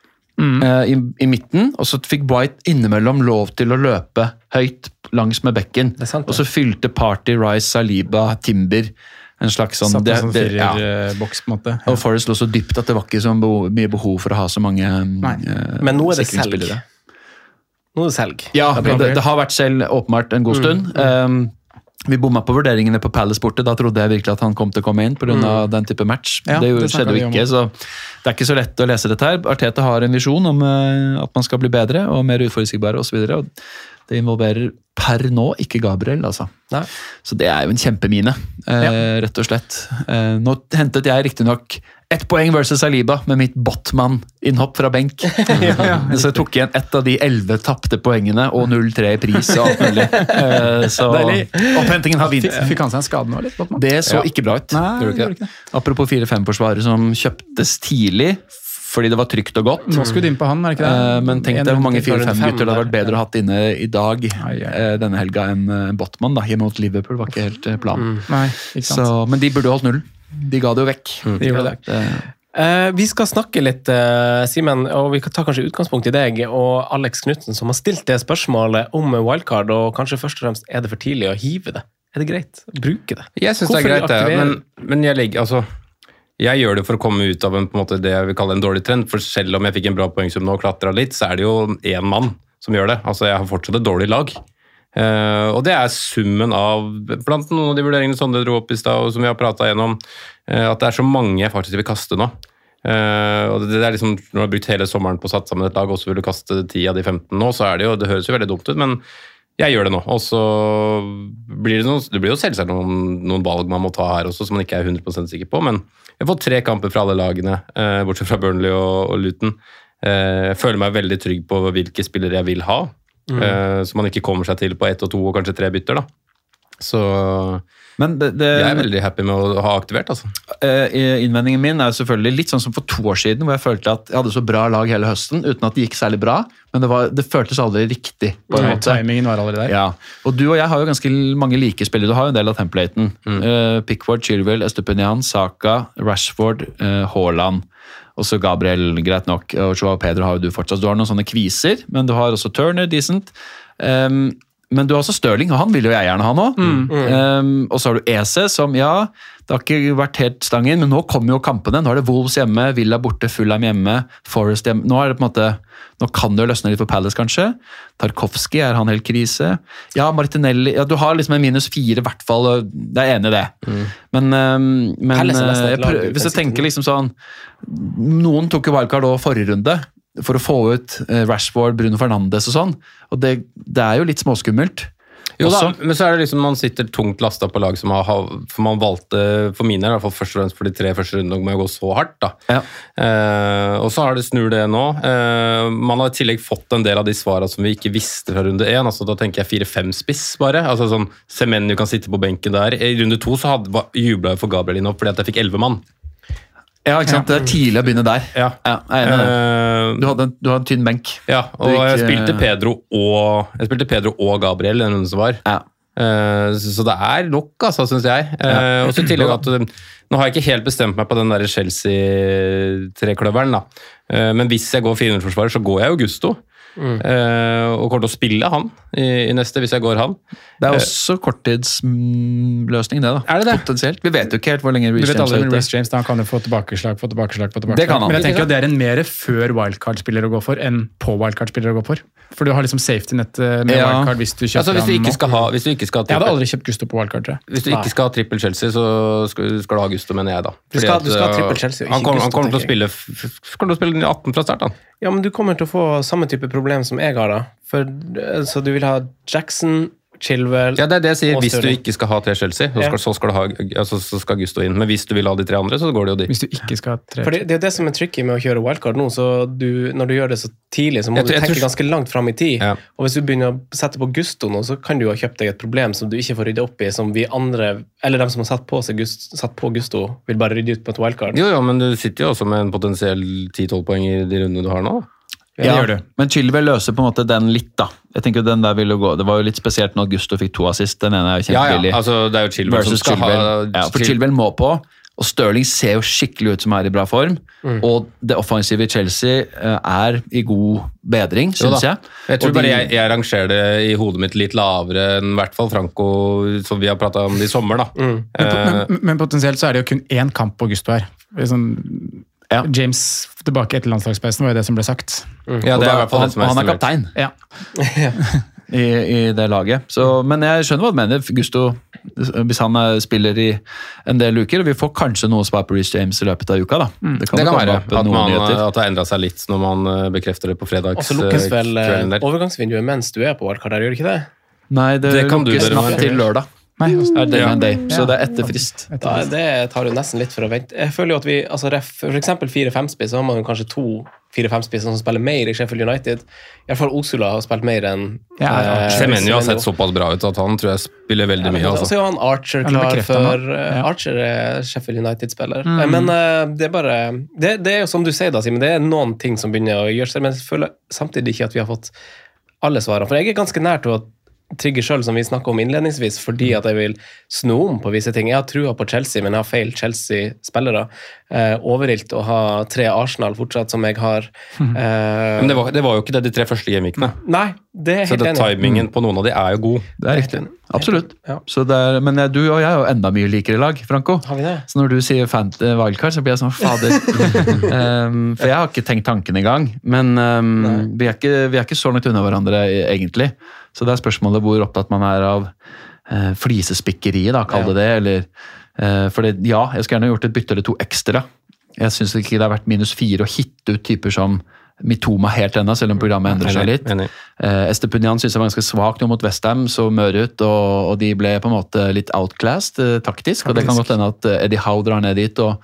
i midten, og så fikk White innimellom lov til å løpe høyt langs med bekken. Det er sant, det. Og så fylte Party, Rice, Saliba, Timber en slags sånn... Satt en sånn ja. firerboks, på en måte. Og Forest lå så dypt at det var ikke så mye behov for å ha så mange Men nå er det selg. sikringsspillere. Nå er det selg. Ja, Gabriel. det har vært selv åpenbart en god stund. Vi bomma på vurderingene på Palace borte. Da trodde jeg virkelig at han kom til å komme inn på grunn av den type match. Ja, det det skjedde snakket jo vi om. ikke, så det er ikke så lett å lese dette her. Arteta har en visjon om at man skal bli bedre og mer utforutsigbare osv. Det involverer per nå ikke Gabriel, altså. Nei. Så det er jo en kjempemine, rett og slett. Nå hentet jeg riktignok 1 poeng versus Saliba med mitt Botman-innhopp fra benk. Så jeg tok igjen et av de 11 tapte poengene og 0-3 i pris og alt mulig. Så Deilig. opphentingen har begynt. Fikk han seg en skade nå, eller? Botman? Det så ikke bra ut. Nei, Gjorde det gjorde ikke det. Apropos 4-5-forsvaret som kjøptes tidlig, fordi det var trygt og godt. Nå skulle du inn på han, er det ikke det? Men tenk deg hvor mange 4-5-gutter det hadde vært bedre å hatt inne i dag Ai. denne helga enn Botman da, hjemme mot Liverpool var ikke helt planen. Nei, ikke sant. Så, men de burde holdt null. De ga det jo vekk. De gjorde det. Vi skal snakke litt, Simen, og vi kan ta kanskje utgangspunkt i deg og Alex Knudsen, som har stilt det spørsmålet om wildcard, og kanskje først og fremst er det for tidlig å hive det? Er det greit å bruke det? Jeg synes det er greit, det. Men jeg gjør det for å komme ut av på en måte det jeg vil kalle en dårlig trend, for selv om jeg fikk en bra poengsum nå og klatret litt, så er det jo én mann som gjør det. Altså, jeg har fortsatt et dårlig lag. Og det er summen av, blant noen av de vurderingene Sondre dro opp i stad, og som vi har pratet gjennom, at det er så mange jeg faktisk vil kaste nå. Og det er liksom, når du har brukt hele sommeren på å satt sammen et lag, og så vil du kaste 10 av de 15 nå, så er det jo, det høres jo veldig dumt ut, men jeg gjør det nå, og så blir det blir jo selvsagt noen valg man må ta her også, som man ikke er 100% sikker på, men jeg har fått 3 kamper fra alle lagene, bortsett fra Burnley og Luton. Jeg føler meg veldig trygg på hvilke spillere jeg vil ha. så man ikke kommer seg til på 1 og 2 og kanskje 3 bytter da. Så Men jeg veldig happy med å ha aktivert, altså. Innvendingen min er selvfølgelig litt sånn som for 2 år siden, hvor jeg følte at jeg hadde så bra lag hele høsten, uten at det gikk særlig bra, men det føltes aldri riktig. På en måte. Timingen var allerede der. Ja, og du og jeg har jo ganske mange like spillere, du har jo en del av templaten. Pickford, Chilwell, Estepinian, Saka, Rashford, Haaland, og så Gabriel, greit nok, og Joao Pedro har jo du fortsatt. Du har noen sånne kviser, men du har også Turner, decent. Men du har også Sterling, og han vil jo jeg gjerne ha nå. Og så har du Eze, som det har ikke vært helt stangen, men nå kommer jo kampene. Nå er det Wolves hjemme, Villa borte, Fulham hjemme, Forest hjemme. Nå er det på en måte, nå kan det jo løsne litt for Palace kanskje. Tarkovsky, er han helt krise? Ja, Martinelli, du har liksom en -4 i hvert fall, og jeg er enig i det. Men hvis jeg tenker liksom sånn, noen tok jo wildcard også forrige runde, for å få ut Rashford, Bruno Fernandes og sånn, og det er jo litt småskummelt. Jo da, men så er det liksom man sitter tungt lastet på lag som for man valgte, for mine i hvert fall først og fremst for de 3 første rundene må jo gå så hardt da. Ja. Og så har det snur det nå. Man har i tillegg fått en del av de svarene som vi ikke visste fra runde 1, altså da tenker jeg 4-5 spiss bare, altså sånn Semenyo kan sitte på benken der. I runde 2 så jublet jeg for Gabriel inn opp fordi at jeg fikk 11 mann. Ja, ikke sant? Det er tidlig å begynne der. Ja, jeg er enig i det. Du har en tynn benk. Ja, og jeg spilte Pedro og Gabriel den runden som var. Ja. Så det er nok, altså, synes jeg. Og så i tillegg at nå har jeg ikke helt bestemt meg på den der Chelsea-trekløveren da. Men hvis jeg går 400-forsvarer, så går jeg Augusto. Og kommer til å spille han i neste hvis jeg går han. Det er også korttidsløsning det da. Er det det? Potensielt. Vi vet jo ikke helt hvor lenge Reece James er ute. Reece James, da, han kan jo få tilbakeslag. Det kan han. Men jeg tenker at det er en mer før wildcard-spiller å gå for enn på wildcard-spiller å gå for. For du har liksom safety-nett med wildcard hvis du kjøper altså, hvis du ikke skal jeg hadde aldri kjøpt Gusto på wildcard, tror jeg. Hvis du ikke skal ha trippel Chelsea, så skal du ha Gusto, mener jeg da. Du skal ha trippel Chelsea, han kommer til å spille 18 fra start, han. Ja, men du kommer til å få samme type problem som jeg har da. Så du vil ha Jackson, Chilwell. Ja, det er det jeg sier. Hvis du ikke skal ha 3 Chelsea, så skal Gusto inn. Men hvis du vil ha de 3 andre, så går det jo dit. Hvis du ikke skal ha 3. For det er det som er tricky med å kjøre wildcard nå, så når du gjør det så tidlig, så må du tenke ganske langt frem i tid. Ja. Og hvis du begynner å sette på Gusto nå, så kan du ha kjøpt deg et problem som du ikke får rydde opp i, som vi andre, eller dem som har satt på Gusto, vil bare rydde ut på et wildcard. Jo, men du sitter jo også med en potensiell 10-12 poeng i de rundene du har nå. Ja, det gjør du. Men Chilwell løser på en måte den litt da. Jeg tenker den der ville gå. Det var jo litt spesielt når Gusto fikk 2 assist. Den ene er jo kjempebillig. Ja, altså det er jo Chilwell som skal ha... Ja, for Chilwell må på, og Sterling ser jo skikkelig ut som er i bra form, og det offensive i Chelsea er i god bedring, synes jeg. Jeg tror bare jeg rangerer det i hodet mitt litt lavere enn i hvert fall Franco, som vi har pratet om i sommer da. Men potensielt så er det jo kun 1 kamp på Gusto her. Sånn... Ja. James tilbake etter landslagspausen var jo det som ble sagt. Ja, det er i hvert fall det som er han er kaptein i det laget. Så, men jeg skjønner hva du mener, Gusto, hvis han spiller i en del uker, og vi får kanskje noe svar på Reece James i løpet av uka da. Det kan være at det har endret seg litt når man bekrefter det på fredags. Og så lukkes vel overgangsvinduet mens du er på wildcard, gjør det ikke det? Nei, det lukkes natt til lørdag. Nei, så det er etter frist. Det tar jo nesten litt for å vente. Jeg føler jo at vi, altså for eksempel 4-5-spiss, så har man jo kanskje 2 4-5-spisser som spiller mer i Sheffield United. I hvert fall Osula har spilt mer enn... Semenyo har sett såpass bra ut at han tror jeg spiller veldig mye. Og så er han Archer klar for... Archer er Sheffield United-spiller. Men det er bare... Det er jo som du sier da, Simen, det er noen ting som begynner å gjøre seg, men jeg føler samtidig ikke at vi har fått alle svarene. For jeg er ganske nær til å trigger selv, som vi snakket om innledningsvis, fordi at jeg vil sno om på visse ting. Jeg har trua på Chelsea, men jeg har feil Chelsea-spillere. Overilt å ha 3 Arsenal fortsatt, som jeg har. Men det var jo ikke det de 3 første gameweekene. Nei, det er helt enig. Så timingen på noen av de er jo god. Det er riktig. Absolutt. Ja. Så men du og jeg er jo enda mye likere i lag, Franco. Har vi det? Så når du sier wildcard, så blir jeg sånn, fader. For jeg har ikke tenkt tanken i gang, men vi er ikke så langt unna hverandre egentlig. Så det er spørsmålet hvor opptatt man er av flisespikkeriet, da, kall det det, eller for jeg skulle gjerne gjort et bytte eller 2 ekstra. Jeg synes ikke det har vært -4 å hitte ut typer som Mitoma helt enda, selv om programmet endrer seg litt. Estepinian synes jeg var ganske svagt mot West Ham, så mør ut, og de ble på en måte litt outclassed taktisk, og det kan godt hende at Eddie Howe drar ned dit,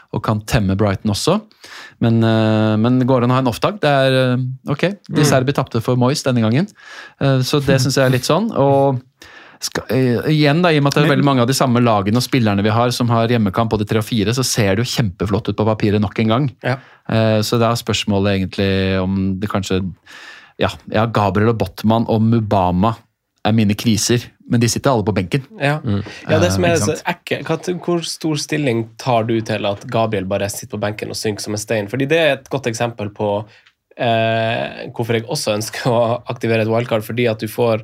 og kan temme Brighton også. Men går an å ha en off-dag. Det ok, De Serbi tapte for Moyes denne gangen, så det synes jeg er litt sånn. Og igjen da, i og med at det er veldig mange av de samme lagene og spillerne vi har som har hjemmekamp både 3 og 4, så ser det jo kjempeflott ut på papiret nok en gang. Så det er spørsmålet egentlig om det kanskje Gabriel og Botman og Mubama er mine kriser, men de sitter alle på benken. Det som er så ekkelt. Hvor stor stilling tar du til at Gabriel bare sitter på benken og synker som en stein? Fordi det er et godt eksempel på hvorfor jeg også ønsker å aktivere et wildcard, fordi at du får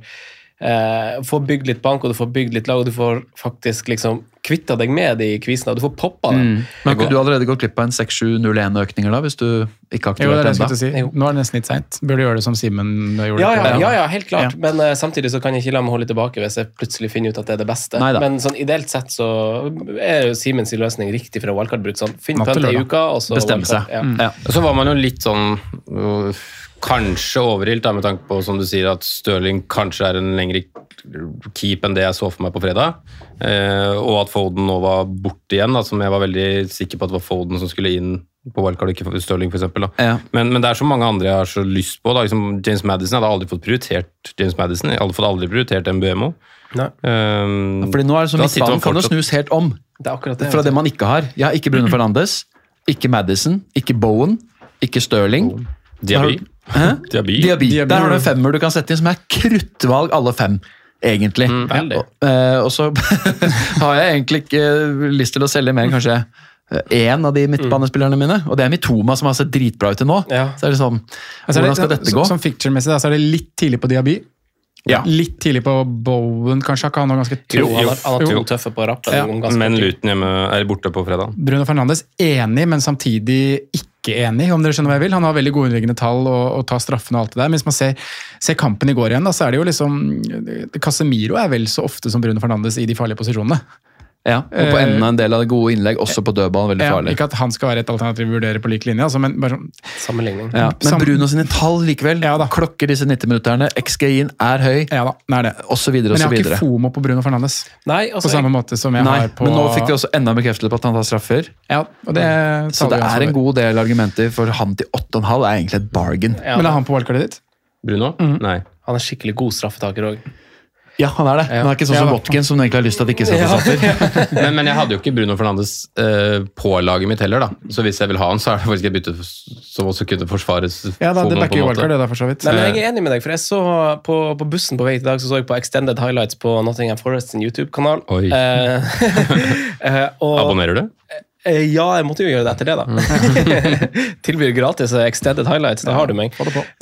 bygd litt bank, og du får bygd litt lag, og du får faktisk liksom kvitta deg med de kvisene, og du får poppa dem. Men kunne du allerede gått glipp av en 6-7-0-1 økninger da, hvis du ikke aktiverte enda? Si. Nå er det nesten litt sent. Burde du gjøre det som Simen gjorde? Ja, helt klart. Men samtidig så kan jeg ikke la meg holde tilbake hvis jeg plutselig finner ut at det er det beste. Men sånn ideelt sett så er jo Simens løsning riktig fra wildcard-bruk. Sånn, finn pønt i uka, og så bestemme seg. Så var man jo litt sånn kanskje overilt da, med tanke på, som du sier, at Sterling kanskje er en lengre keep enn det jeg så for meg på fredag, og at Foden nå var borte igjen, da, som jeg var veldig sikker på at det var Foden som skulle inn på wildcard, ikke Sterling for eksempel. Da. Men det er så mange andre jeg har så lyst på. Da. Liksom James Maddison, jeg hadde aldri fått prioritert James Maddison, jeg hadde aldri prioritert MBMO. Fordi nå er det som midtbanen kan jo snus helt om. Det er akkurat det. Fra det man ikke har. Ja, ikke Bruno Fernandes, ikke Maddison, ikke Bowen, ikke Sterling. Diaby. Der har du en 5 du kan sette inn som er kruttvalg alle 5, egentlig. Og så har jeg egentlig ikke lyst til å selge mer enn kanskje en av de midtbanespillerne mine, og det er Mitoma som har sett dritbra ut til nå. Så er det sånn, hvordan skal dette gå? Som ficture-messig så er det litt tidlig på Diaby. Litt tidlig på Bowen, kanskje. Han var ganske han har 2 tøffe på rappen. Men Luton hjemme er borte på fredag. Bruno Fernandes enig, men samtidig ikke enig, om dere skjønner hva jeg vil. Han har veldig gode underliggende tall og tar straffen og alt det der. Men hvis man ser kampen i går igjen, da, så er det jo liksom Casemiro er vel så ofte som Bruno Fernandes i de farlige posisjonene. Ja, og på enden av en del av det gode innlegg, også på dødball, veldig farlig. Ikke at han skal være et alternativ å vurdere på lik linje, altså, men bare sånn sammenligning. Men Bruno sine tall likevel, klokker disse 90-minutterne, XG-en er høy, og så videre, og så videre. Men jeg har ikke FOMO på Bruno Fernandes. Nei, på samme måte som jeg har på... Men nå fikk vi også enda bekreftelse på at han tar straffer. Og det så det er en god del argumenter, for han til 8,5 er egentlig et bargain. Men er han på wildcardet ditt? Bruno? Nei. Han er skikkelig god straffetaker også. Ja, han er det. Han er ikke sånn som Watkins, som egentlig har lyst til at det ikke skal få straffer. Men jeg hadde jo ikke Bruno Fernandes på laget mitt heller, da. Så hvis jeg vil ha han, så er det faktisk et bytte som også kunne forsvares. Ja, da, det er ikke wildcard, det da, for så vidt. Nei, men jeg er enig med deg, for jeg så på bussen på vei til dag, så jeg på Extended Highlights på Nottingham Forest sin YouTube-kanal. Oi. Abonnerer du? Ja, jeg måtte jo gjøre det etter det da. Tilbyr gratis extended highlights, det har du meg.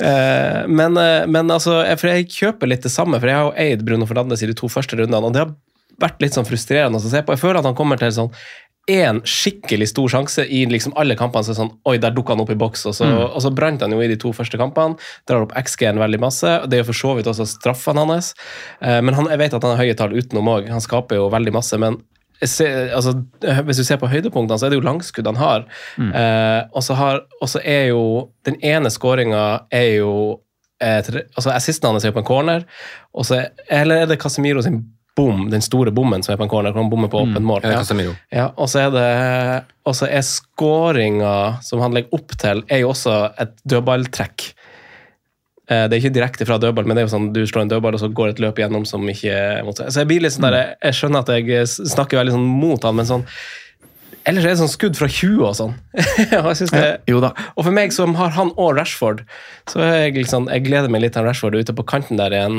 Men altså, for jeg kjøper litt det samme, for jeg har jo eid Bruno Fernandes i de 2 første rundene, og det har vært litt sånn frustrerende å se på. Jeg føler at han kommer til sånn en skikkelig stor sjanse i liksom alle kampene, så sånn, oi, der dukket han opp i boks, og så brant han jo i de 2 første kampene, drar opp XG-en veldig masse, og det er jo for så vidt også straffene hans, men jeg vet at han har høye tall utenom også, han skaper jo veldig masse, men altså, hvis du ser på høydepunktene, så er det jo langskudd han har. Og så er jo den ene scoringen er jo altså assisten hans er jo på en corner, eller er det Casemiro sin bom, den store bommen som er på en corner, hvor han bommer på åpent mål. Og så er scoringen som han legger opp til, er jo også et dødballtrekk. Det er ikke direkte fra dødball, men det er jo sånn du slår en dødball, og så går et løp gjennom som ikke så jeg blir litt sånn der, jeg skjønner at jeg snakker veldig sånn mot han, men sånn ellers er det sånn skudd fra 20 og sånn. Og jeg synes det, og for meg som har han og Rashford, så er jeg liksom, jeg gleder meg litt til Rashford ute på kanten der igjen,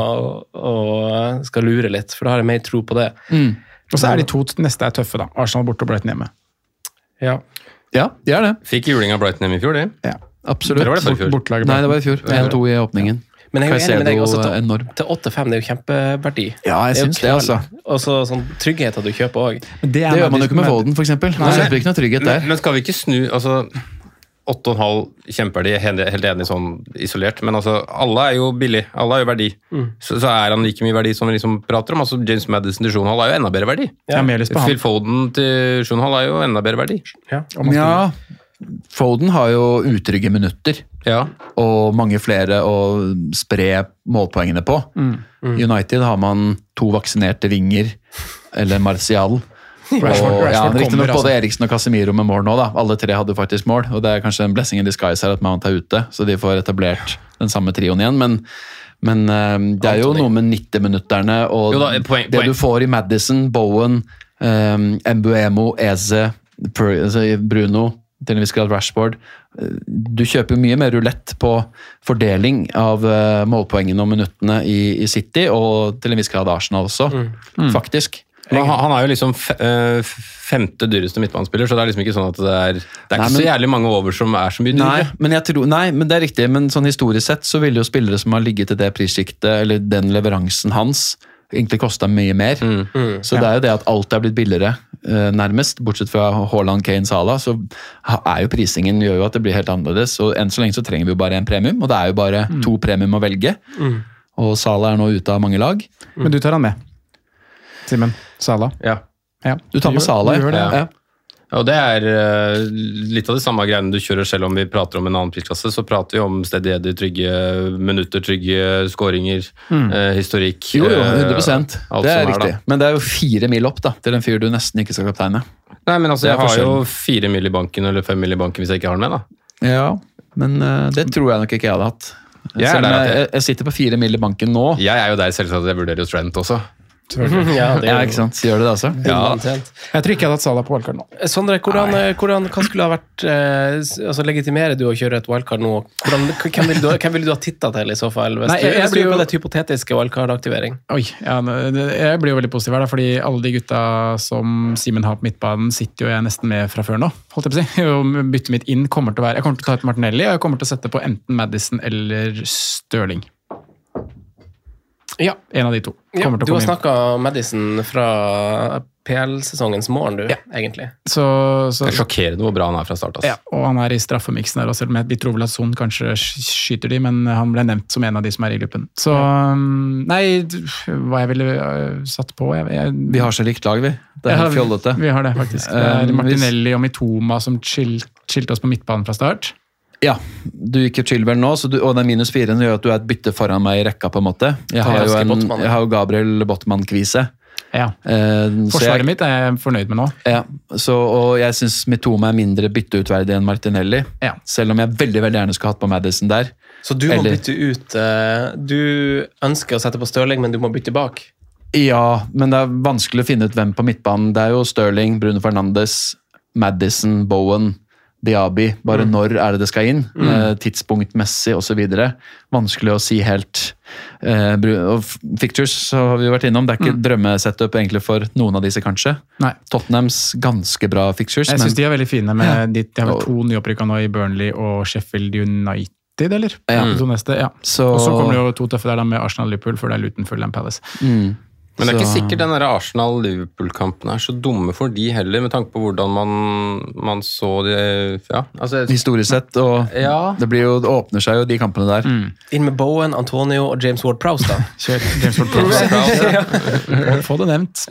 og skal lure litt, for da har jeg mer tro på det. Og så er de 2 neste er tøffe da, Arsenal borte og Brighton hjemme. Ja, de er det. Fikk juling av Brighton hjemme i fjor, det? Ja. Absolutt. Eller var det i fjor? Nei, det var i fjor. 1-2 i åpningen. Men jeg er jo enig med deg, også til 8-5, det er jo kjempeverdi. Ja, jeg synes det, altså. Og så sånn trygghet at du kjøper også. Det gjør man jo ikke med Foden, for eksempel. Det kjøper ikke noe trygghet der. Men skal vi ikke snu, altså 8,5 kjemper de helt enig sånn isolert, men altså, alle er jo billig, alle er jo verdi. Så er han like mye verdi som vi liksom prater om, altså James Maddison til 7,5 er jo enda bedre verdi. Phil Foden til 7,5 er jo enda bedre verdi. Ja, Foden har jo utrygge minutter, og mange flere å spre målpoengene på. United har man 2 vaksinerte vinger, eller Martial, Rashford Riktig nok kommer, både altså. Eriksen og Casemiro med mål nå, da. Alle tre hadde faktisk mål, og det er kanskje en blessing in disguise her at Mount er ute, så de får etablert den samme trioen igjen, men det er jo noe med 90-minutterne, og Jo da, poeng. det du får i Maddison, Bowen, Mbuemo, Eze, Bruno, til en viss grad Rashford. Du kjøper mye mer rulett på fordeling av målpoengene og minuttene i City, og til en viss grad Arsenal også, faktisk. Men han er jo liksom femte dyreste midtbanespiller, så det er liksom ikke sånn at det er ikke så jævlig mange over som er så mye dyrere. Nei, men det er riktig, men sånn historisk sett så vil jo spillere som har ligget til det prissjiktet, eller den leveransen hans, egentlig kostet mye mer. Så det er jo det at alt er blitt billigere, nærmest, bortsett fra Haaland, Kane, Salah, så er jo prisingen gjør jo at det blir helt annerledes, og enn så lenge så trenger vi jo bare en premium, og det er jo bare 2 premium å velge, og Salah er nå ute av mange lag. Men du tar han med, Simen. Salah. Ja. Du tar med Salah, du gjør det, ja. Og det er litt av de samme greiene du kjører, selv om vi prater om en annen prisklasse, så prater vi om stedige, trygge minutter, trygge skåringer, historikk. Jo, 100%. Det er riktig. Da. Men det er jo 4 mil opp da, til en fyr du nesten ikke skal kapteine. Nei, men altså, jeg har jo 4 mil i banken, eller 5 mil i banken hvis jeg ikke har den med, da. Ja, men det tror jeg nok ikke jeg hadde hatt. Jeg sitter på 4 mil i banken nå. Jeg er jo der selvsagt at jeg vurderer jo Trent også. Ja, ikke sant? Så gjør du det altså? Jeg tror ikke jeg hadde hatt Salah på wildcard nå. Sondre, hva skulle ha vært legitimerer du å kjøre et wildcard nå? Hvem vil du ha tittet til i så fall? Jeg blir jo på det hypotetiske wildcard-aktivering. Oi, jeg blir jo veldig positiv her da, fordi alle de gutta som Simen har på midtbanen sitter jo jeg nesten med fra før nå, holdt jeg på å si. Og byttet mitt inn kommer til å være, jeg kommer til å ta ut Martinelli, og jeg kommer til å sette på enten Maddison eller Sterling. Ja, en av de to. Ja, du har snakket Maddison fra PL-sesongens morgen, egentlig. Det er sjokkerende hvor bra han er fra start. Altså. Ja, og han er i straffemiksen der også, selv om vi tror vel at Son kanskje skyter de, men han ble nevnt som en av de som er i gruppen. Så, nei, hva jeg ville satt på? Vi har så likt lag, vi. Det er helt fjollete. Vi har det, faktisk. Det er Martinelli og Mitoma som skilte oss på midtbanen fra start. Ja, du gikk jo Chilwell nå, og den -4 gjør at du er et bytte foran meg i rekka på en måte. Jeg har jo Gabriel Botman-kvise. Ja, forsvaret mitt er jeg fornøyd med nå. Ja, og jeg synes Mitoma er mindre bytteutverdig enn Martinelli, selv om jeg veldig, veldig gjerne skulle hatt på Maddison der. Så du må bytte ut, du ønsker å sette på Sterling, men du må bytte bak? Ja, men det er vanskelig å finne ut hvem på midtbanen. Det er jo Sterling, Bruno Fernandes, Maddison, Bowen, Diaby, bare når er det skal inn, tidspunktmessig og så videre. Vanskelig å si helt. Og Fictures så har vi jo vært innom, det er ikke drømmesetup egentlig for noen av disse kanskje. Nei. Tottenhams ganske bra Fictures. Jeg synes de er veldig fine med de har vel 2 nyopprykka nå i Burnley og Sheffield United, eller? De 2 neste, ja. Og så kommer det jo 2 tøffe der da med Arsenal-Liverpool, før det er Luton, Fulham Palace. Men det er ikke sikkert den Arsenal-Liverpool-kampen er så dumme for de heller, med tanke på hvordan man så de historisk sett, og det åpner seg jo de kampene der. Inn med Bowen, Antonio og James Ward-Prowse da. Kjør James Ward-Prowse. Få det nevnt.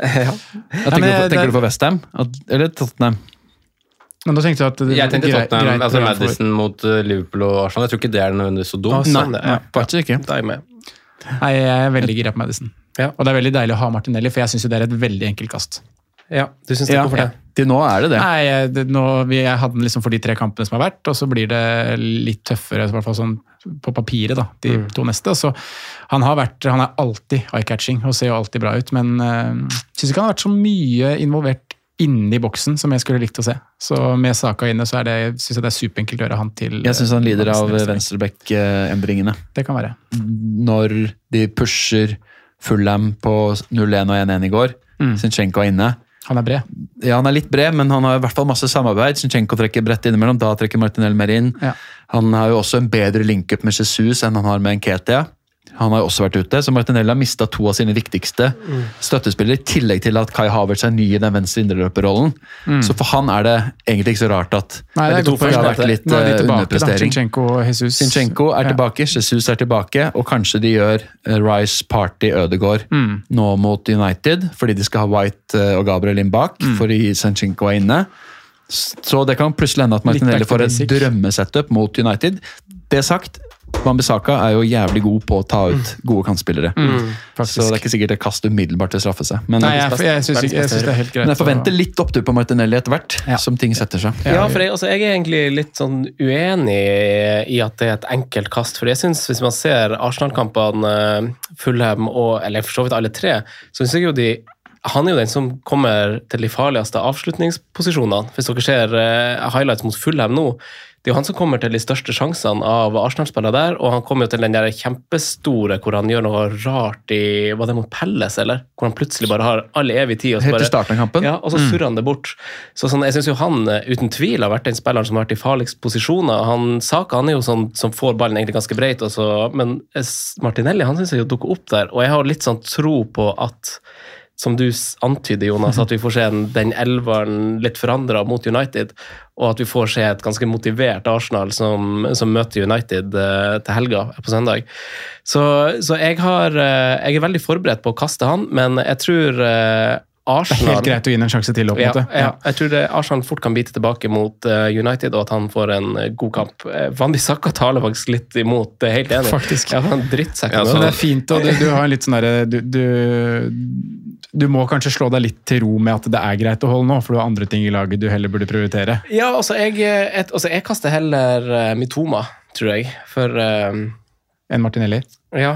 Tenker du på West Ham? Eller Tottenham? Men da tenkte jeg at jeg tenkte Tottenham, altså Maddison mot Liverpool og Arsenal. Jeg tror ikke det er nødvendigvis så dumt. Nei, faktisk ikke. Da er jeg med. Nei, jeg er veldig gira på Maddison. Ja. Og det er veldig deilig å ha Martinelli, for jeg synes jo det er et veldig enkelt kast. Ja, du synes det er hvorfor det? Til nå er det det. Nei, jeg hadde den liksom for de 3 kampene som har vært, og så blir det litt tøffere, i hvert fall sånn på papiret da, de 2 neste. Så han er alltid eye-catching, og ser jo alltid bra ut, men synes ikke han har vært så mye involvert inne i boksen som jeg skulle likt å se. Så med Saka inne, så synes jeg det er superenkelt å gjøre han til... Jeg synes han lider av venstreback-endringene. Det kan være. Når de pusher Fulham på 0-1 og 1-1 i går. Zinchenko er inne. Han er bred. Ja, han er litt bred, men han har i hvert fall masse samarbeid. Zinchenko trekker bredt innimellom, da trekker Martinelli mer inn. Ja. Han har jo også en bedre link-up med Jesus enn han har med Nketiah. Han har jo også vært ute, så Martinelli har mistet 2 av sine viktigste støttespillere, i tillegg til at Kai Havertz er ny i den venstre indreløperrollen. Så for han er det egentlig ikke så rart at det har vært litt underprestering. Zinchenko er tilbake, Jesus er tilbake, og kanskje de gjør Rice, Party, Ødegaard nå mot United, fordi de skal ha White og Gabriel inn bak, fordi Zinchenko er inne. Så det kan plutselig hende at Martinelli får et drømmesetup mot United. Det sagt, Wan-Bissaka er jo jævlig god på å ta ut gode kantspillere. Så det er ikke sikkert det kaster umiddelbart til straffe seg. Men, Nei, jeg synes det er helt greit. men jeg forventer litt opptur på Martinelli etter hvert, som ting setter seg. Ja, for jeg er egentlig litt sånn uenig i at det er et enkelt kast. For jeg synes, hvis man ser Arsenal-kampene, Fulham eller for så vidt alle tre, så synes jeg jo han er jo den som kommer til de farligste avslutningsposisjonene. Hvis dere ser highlights mot Fulham nå, det er jo han som kommer til de største sjansene av Arsenal-spillere der, og han kommer jo til den der kjempestore hvor han gjør noe rart var det mot Pelles, eller? Hvor han plutselig bare har all evig tid. Helt til starten av kampen. Ja, og så surrer han det bort. Så sånn, jeg synes jo han uten tvil har vært den spilleren som har vært i farligst posisjoner. Saka, han er jo sånn som får ballen egentlig ganske breit, men Martinelli, han synes jeg jo dukker opp der, og jeg har litt sånn tro på at som du antyder, Jonas, at vi får se den elveren litt forandret mot United, og at vi får se et ganske motivert Arsenal som møter United til helga på søndag. Så jeg er veldig forberedt på å kaste han, men jeg tror Arsenal... Det er helt greit å gi en sjanse til, på en måte. Ja, jeg tror Arsenal fort kan bite tilbake mot United, og at han får en god kamp. Wan-Bissaka taler faktisk litt imot, helt enig. Faktisk. Ja, han drittsekk. Ja, så det er fint, og du har en litt sånn derre... Du må kanskje slå deg litt til ro med at det er greit å holde nå, for du har andre ting i laget du heller burde prioritere. Ja, jeg kaster heller Mitoma, tror jeg, for... En Martinelli. Ja.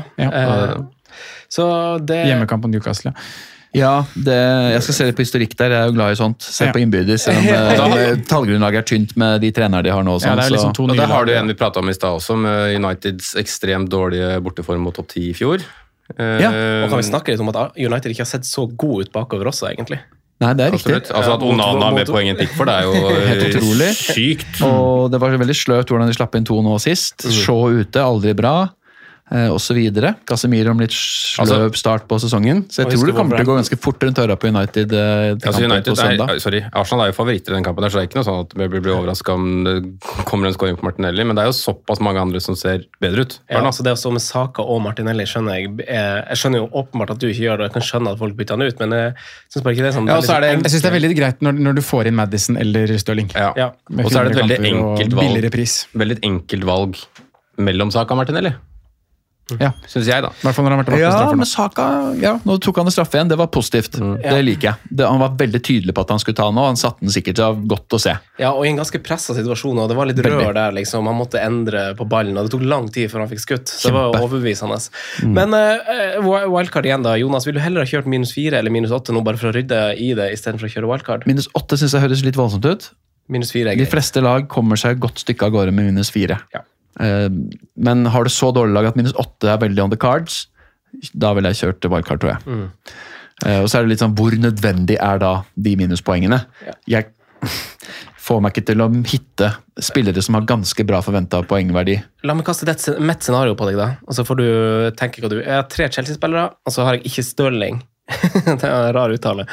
Så det... Hjemmekamp på Newcastle, Ja, jeg skal se litt på historikk der, jeg er jo glad i sånt. Se på innbyrdes, tallgrunnlaget er tynt med de trenere de har nå. Sånn, det er liksom 2 nye og der har du lag. en vi pratet om i sted også, med Uniteds ekstremt dårlige borteform mot topp 10 i fjor. Og kan vi snakke litt om at United ikke har sett så god ut bakover også, egentlig? Nei, det er riktig. Absolutt. Altså at Onana er med poeng en for det er jo helt utrolig. Sykt. Og det var veldig sløvt hvordan de slapp inn 2 nå sist. Shaw ute, aldri bra. Og så videre. Casemiro om litt sløv start på sesongen. Så jeg tror det kommer til å gå ganske fort rundt øra på United. Arsenal er jo favoritter i den kampen, så det er ikke noe sånn at vi blir overrasket om det kommer en scoring på Martinelli, men det er jo såpass mange andre som ser bedre ut. Ja, altså det å stå med Saka og Martinelli skjønner jeg skjønner jo åpenbart at du ikke gjør det, jeg kan skjønne at folk bytter han ut, men jeg synes bare ikke det er sånn. Jeg synes det er veldig greit når du får inn Maddison eller Stirling. Ja. Og så er det et veldig enkelt valg mellom Saka og Martinelli. Ja, synes jeg da. I hvert fall når han har vært tilbake men Saka, nå tok han det straffe igjen, det var positivt. Det liker jeg. Han var veldig tydelig på at han skulle ta nå, han satte den sikkert av godt å se. Ja, og i en ganske presset situasjon, og det var litt rør der, liksom. Han måtte endre på ballen, og det tok lang tid før han fikk skutt, så det var overbevisende. Men wildcard igjen da, Jonas, vil du heller ha kjørt -4 eller -8 nå, bare for å rydde i det, i stedet for å kjøre wildcard? -8 synes jeg høres litt voldsomt ut. -4 er greit. De fleste lag kommer seg godt stykke av gårde med -4. Ja. Men har du så dårlig lag at -8 er veldig on the cards, da vil jeg kjørt wildcard, tror jeg. Og så er det litt sånn, hvor nødvendig er da de minuspoengene? Jeg får meg ikke til å hitte spillere som har ganske bra forventet poengverdi. La meg kaste et scenario på deg da, og så får du tenke hva du... Jeg har 3 Chelsea-spillere, og så har jeg ikke Stirling. Det er en rar uttale.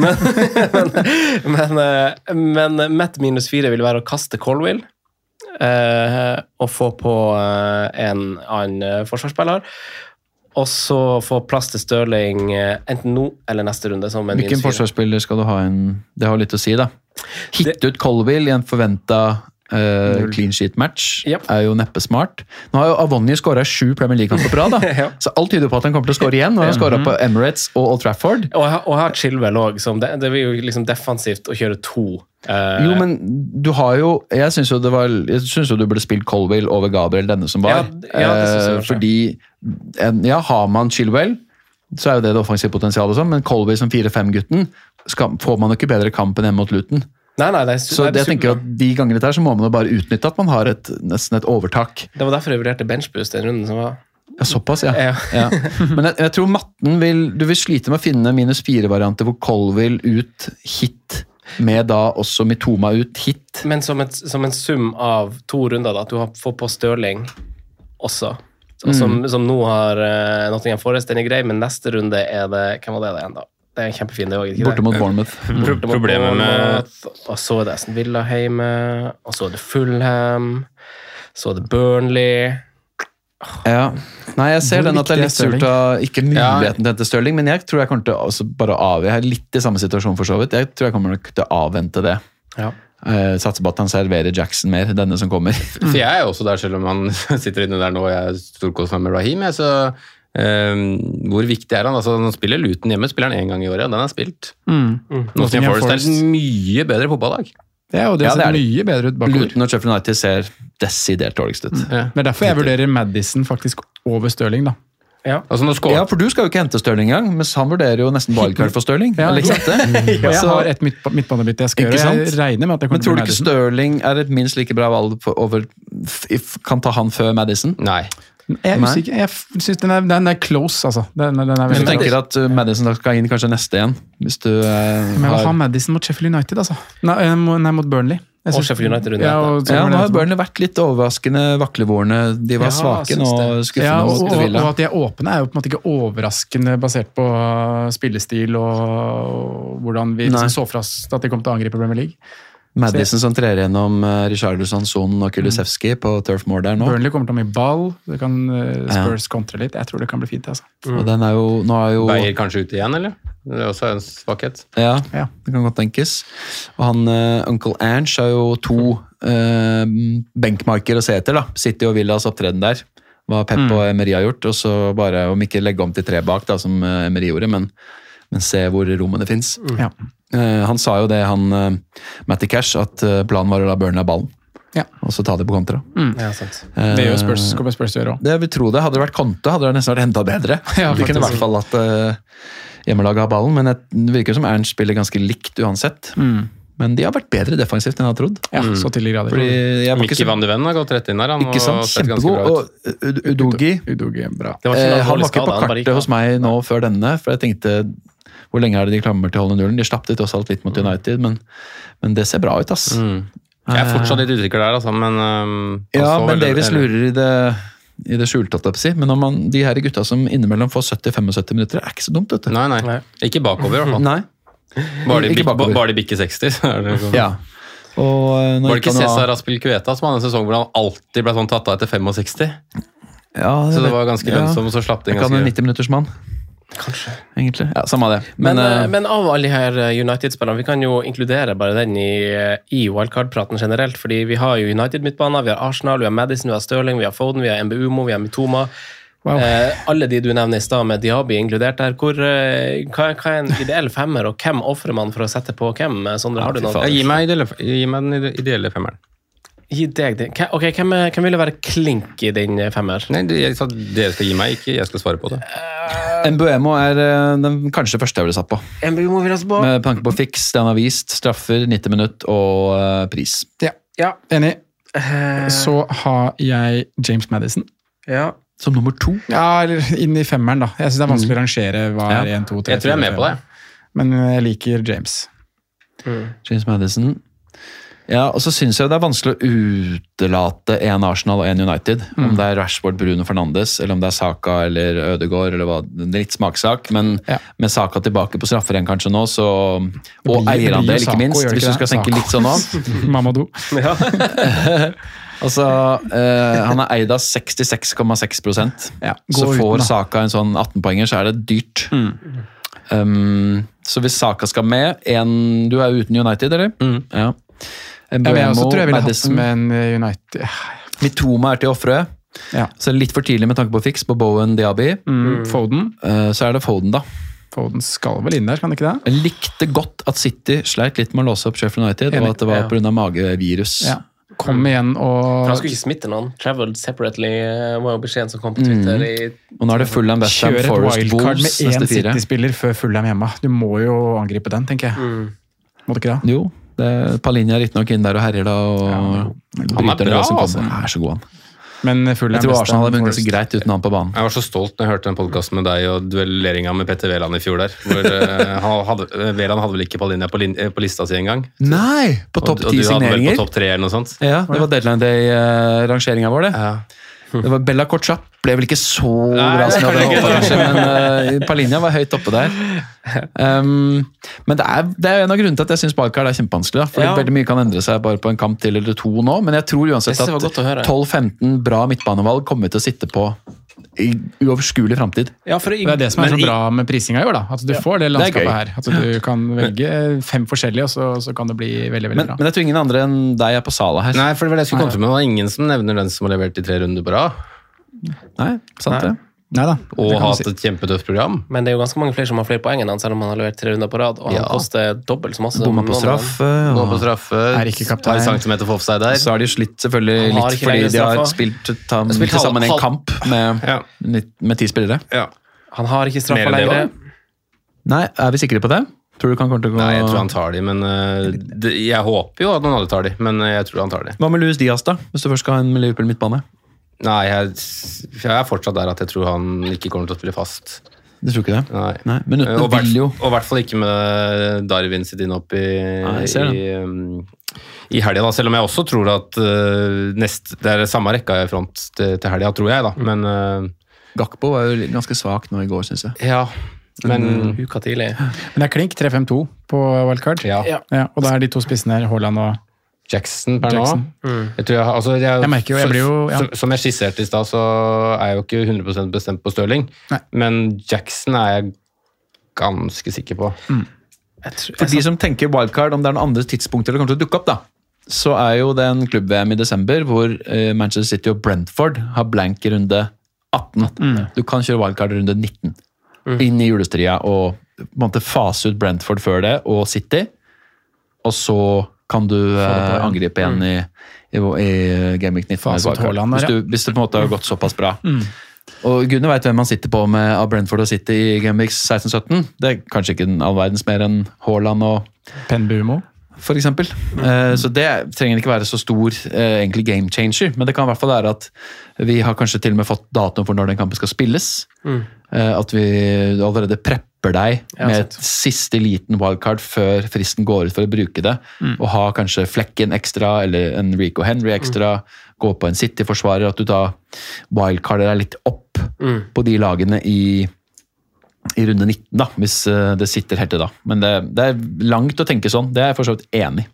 Men Met -4 vil være å kaste Colwill, og få på en annen forsvarsspiller, og så få plass til Stirling enten nå eller neste runde som en Hvilken forsvarsspiller skal du ha det har litt å si da. Hitt ut Colwill i en forventet clean sheet match er jo neppe smart. Nå har jo Avoni skåret 7 Premier League-kamper på rad, da. Så alt tyder på at han kommer til å skåre igjen. Nå har han skåret på Emirates og Old Trafford. Og her Chilwell også, det blir jo liksom defensivt å kjøre 2. Jo, men du har jo jeg synes jo du burde spilt Colwill over Gabriel denne som var. Det synes jeg fordi har man Chilwell, så er jo det offensive potensialet sånn, men Colwill som 4-5-gutten får man jo ikke bedre kamp enn mot Luton. Nei, så jeg tenker at de gangene der så må man jo bare utnytte at man har nesten et overtak. Det var derfor jeg vurderte benchboost den runden som var. Ja, såpass, ja. Men jeg tror matten du vil slite med å finne -4-varianter hvor Colwill ut hit, med da også Mitoma ut hit. Men som en sum av 2 runder da, at du får på Stirling også. Som nå har Nottingham Forest, den er grei, men neste runde er det, hvem var det igjen da? Det er en kjempefin det også, ikke det? Borte mot Bournemouth. Problemet med... Og så er det Aston Villa hjemme, og så er det Fulham, så er det Burnley. Ja, nei, jeg ser den at det er litt surt av ikke muligheten til å hente Stirling, men jeg tror jeg kommer til å bare avgjøre. Jeg er litt i samme situasjon for så vidt. Jeg tror jeg kommer til å avvente det. Ja. Satser på at han serverer Jackson mer, denne som kommer. For jeg er jo også der, selv om han sitter inne der nå, og jeg storkoser meg med Raheem, så hvor viktig er han? Altså, han spiller Luton hjemme, spiller han en gang i året, og den er spilt. Nottingham Forest er et mye bedre fotballag. Ja, og det har sett mye bedre ut bakover. Luton og Sheffield United ser desidert dårligst ut. Det er derfor jeg vurderer Maddison faktisk over Stirling, da. Ja. Altså, Ja, for du skal jo ikke hente Stirling engang, mens han vurderer jo nesten wildcard for Stirling. Ja, eller ikke sant det? Og jeg har et midtbanebytte jeg skal Ikke gjøre, sant? jeg regner med at jeg Men kommer tror til du ikke Maddison. Stirling er et minst like bra valg kan ta han før Maddison? Nei. Jeg er usikker, jeg synes den er close, altså. Den er Hvis veldig du tenker close. at Maddison skal inn kanskje neste igjen, hvis du Men jeg vil ha har... Maddison mot Sheffield United, altså. Nei, mot Burnley. Jeg Og synes- Sheffield United rundt Ja, og så Ja, var nå det har Burnley vært litt overraskende vaklevorene. De var Ja, svake syns nå, det. skuffende Ja, mot og Villa. at de er åpne er jo på en måte ikke overraskende basert på spillestil og hvordan vi Nei. liksom så for oss at de kom til å angripe Premier League. Madison som trer gjennom Richarlison, Son og Kulusevski på Turf Moor der nå. Burnley kommer til å ha mye ball, det kan Spurs kontre litt. Jeg tror det kan bli fint, altså. Og den er jo, nå er jo... Beier kanskje ut igjen, eller? Det er også en svakhet. Ja, Ja. det kan godt tenkes. Og han, Uncle Ernst har jo 2 benkmarker å se etter da. City og Villas opptreden der. Hva Pep og Emery har gjort, og så bare, om ikke legge om til 3 bak da, som Emery gjorde, men se hvor rommene finnes. Ja. Han sa jo det, Matty Cash, at planen var å la Burnley ha ballen. Ja. Og så ta det på kontra. Ja, sant. Det gjør Spurs, kommer Spurs til å gjøre også. Det jeg vil tro det. Hadde det vært Conte, hadde det nesten vært enda bedre. Ja, De kunne i faktisk. hvert fall hatt hjemmelaget har ballen, men det virker som Ernst spiller ganske likt uansett. Men de har vært bedre defensivt enn jeg har trodd. Ja, så til de grader. Fordi jeg var ikke Mickey så... van de Ven har gått rett inn der. Han Ikke sant? har sett ganske Kjempegod. bra ut. Og Udogi, Udogi, bra. Det var ikke noe han alvorlig var ikke skade, på han bare gikk kartet av. hos meg nå før denne, for jeg tenkte, hvor lenge er det de klammer til å holde nullen? De slapp det tross alt litt mot United, men det ser bra ut, ass. Jeg er fortsatt litt usikker der, altså, men Ja, også- men Davis eller- lurer i det skjulte, holdt jeg på å si. Men de her gutta som innimellom får 70-75 minutter, er ikke så dumt, vet du. Nei. Nei. Ikke bakover, i hvert fall. Nei. Bare Ikke bakover. de bikker 60. Så er det sånn. Ja. Og nå Var det gikk ikke han av- Cæsar Aspilicueta som hadde en sesong hvor han alltid ble sånn tatt av etter 65? Ja, Så det var ganske ja. lønnsomt, og så slapp det Jeg kan en ganske 90-minuttersmann. Kanskje. Egentlig. Ja, samme det. Men av alle de her United-spillerne, vi kan jo inkludere bare den i wildcard-praten generelt, fordi vi har jo United-midtbaner, vi har Arsenal, vi har Maddison, vi har Stirling, vi har Foden, vi har Mbeumo, vi har Mitoma. Wow. Alle de du nevner i stad med Diaby inkludert der, hva er en ideell femmer, og hvem offrer man for å sette på hvem? Sondre, har du fy noe? faen. Gi meg den ideelle femmeren. Gi deg det. Ok, hvem ville være klink i din femmer? Nei, jeg sa dere skal gi meg, ikke jeg skal svare på det. Mbuemo er den kanskje første jeg ville satt på. Mbeumo vil jeg på. Med tanke på fiks, det han har vist, straffer, 90 minutt og pris. Ja, enig. Så har jeg James Maddison. Ja. Som nummer 2. Ja, eller inn i femmeren, da. Jeg synes det er vanskelig å rangere hva er 1, 2, 3, Jeg tror jeg er med på det. Men jeg liker James. James Maddison. Ja, og så synes jeg det er vanskelig å utelate en Arsenal og en United. Om det er Rashford, Bruno Fernandes, eller om det er Saka eller Ødegaard, eller hva. Det er litt smakssak, men Ja. med Saka tilbake på straffer igjen kanskje nå, så... Og blir jo eierandel, Sako, ikke minst, gjør det hvis ikke du skal det? tenke litt sånn nå. Mamadou. Altså, han er eid av 66,6%. Ja, Så gå uten, får da. Saka en sånn 18-poenger, så er det dyrt. Så hvis Saka skal med, du er uten United, eller? Ja. Ja, men jeg også tror jeg ville hatt Maddison. med en United. Mitoma er til å ofre. Ja. Så litt for tidlig med tanke på fiks på Bowen Diaby. Foden. Så er det Foden, da. Foden skal vel inn der, kan det ikke det? Jeg likte godt at City sleit litt med å låse opp Sheffield United, Enig. og at det var Ja. pga. magevirus. Ja. Kom igjen For han og skulle ikke smitte noen. Traveled separately var jo beskjeden som kom på Twitter. Og nå er det Fulham, West Ham, kjøre et Forest, wildcard Wolves, med én neste 4. City-spiller før Fulham hjemme. Du må jo angripe den, tenker jeg. Må du ikke det? Jo, Palinja er riktignok inn der og herjer da, og Han bryter er ned bra, det som altså. kommer. Han er så god, han. Men Fulham Jeg tror West Arsenal Ham, hadde vunnet Forest. ganske greit uten han på banen. Jeg var så stolt når jeg hørte den podcasten med deg og duelleringa med Petter Veland i fjor der. Hvor Veland hadde vel ikke Palinja på lista si engang. Nei! På topp 10 Og du hadde vel signeringer. på topp 3 eller noe sånt. Ja, det var deadline day-rangeringa vår, det. Ja. Det var Bella Kortsa. Ble vel ikke så Nei, bra som jeg hadde det håpet, var kanskje, men Palinja var høyt oppe der. Men det er en av grunnene til at jeg syns wildcard er kjempevanskelig. Da, fordi Ja. veldig mye kan endre seg bare på en kamp til eller to nå. Men jeg tror uansett Det var godt å høre. at 12-15 bra midtbanevalg kommer vi til å sitte på i uoverskuelig fremtid. Ja, for Det er det som er så bra med prisinga i år, da. At du får det landskapet her. At du kan velge 5 forskjellige, og så kan det bli veldig, veldig bra. Men jeg tror ingen andre enn deg er på Salah her. Nei, for det var det jeg skulle komme til med. Det var ingen som nevner den som har levert i 3 runder på rad. Nei, sant det. Neida, Og hatt et kjempetøft program. Men det er jo ganske mange flere som har flere poeng enn han, selv om han har levert 3 runder på rad, og han koster dobbelt så masse. Bomma på straffe. Gå på straffe. Er ikke kaptein. Par centimeter for offside der. Så har de slitt selvfølgelig Han har litt, ikke fordi lenger de har straffa. spilt Spilt til sammen en halv- kamp med 10 spillere. Ja. Han har ikke straffa Mer enn det, lenger. Nei, er vi sikre på det? Tror du kan komme til å gå... Nei, jeg tror han tar de, men jeg håper jo at noen andre tar de, men jeg tror han tar de. Hva med Luis Diaz da, hvis du først skal ha en med Liverpool midtbane? Nei, jeg er fortsatt der at jeg tror han ikke kommer til å spille fast. Du tror ikke det? Nei. Minuttene Og vil jo... i hvert fall ikke med Darwin sitt inn opp jeg ser i helga, da. Selv om jeg også tror at det er samme rekka i front til helga, tror jeg, da. Men Gakpo var jo ganske svak nå i går, synes jeg. ja. Men Uka tidlig. Men det er klink 3-5-2 på wildcard. ja. Ja, og da er de to spissene her, Haaland og Jackson per Jackson. nå. Jeg tror Jeg merker jo, jeg blir jo... Ja. Som jeg skisserte i stad, så er jeg jo ikke 100% bestemt på Stirling. Nei. Men Jackson er jeg ganske sikker på. For de som tenker wildcard, om det er noen andre tidspunkter det kommer til å dukke opp da, så er jo det en klubb-VM i desember, hvor Manchester City og Brentford har blank i runde 18. Du kan kjøre wildcard i runde 19. Inn i julestria og på en måte fase ut Brentford før det, og City. Og så kan du angripe igjen i Game Week 19. Fase ut Haaland der, hvis det på en måte har gått såpass bra. Og Gudene vet hvem man sitter på med av Brentford og City i Game Week 16-17. Det er kanskje ikke all verdens mer enn Haaland og Penbumo. for eksempel. Så det trenger ikke være så stor egentlig game changer, men det kan i hvert fall være at vi har kanskje til og med fått datoen for når den kampen skal spilles. At vi allerede prepper deg med et siste liten wildcard før fristen går ut for å bruke det, og ha kanskje Flekken ekstra, eller en Rico Henry ekstra, gå på en City-forsvarer, at du da wildcarder deg litt opp på de lagene i runde 19 da, hvis det sitter helt til da. Men det er langt å tenke sånn, det er jeg for så vidt enig.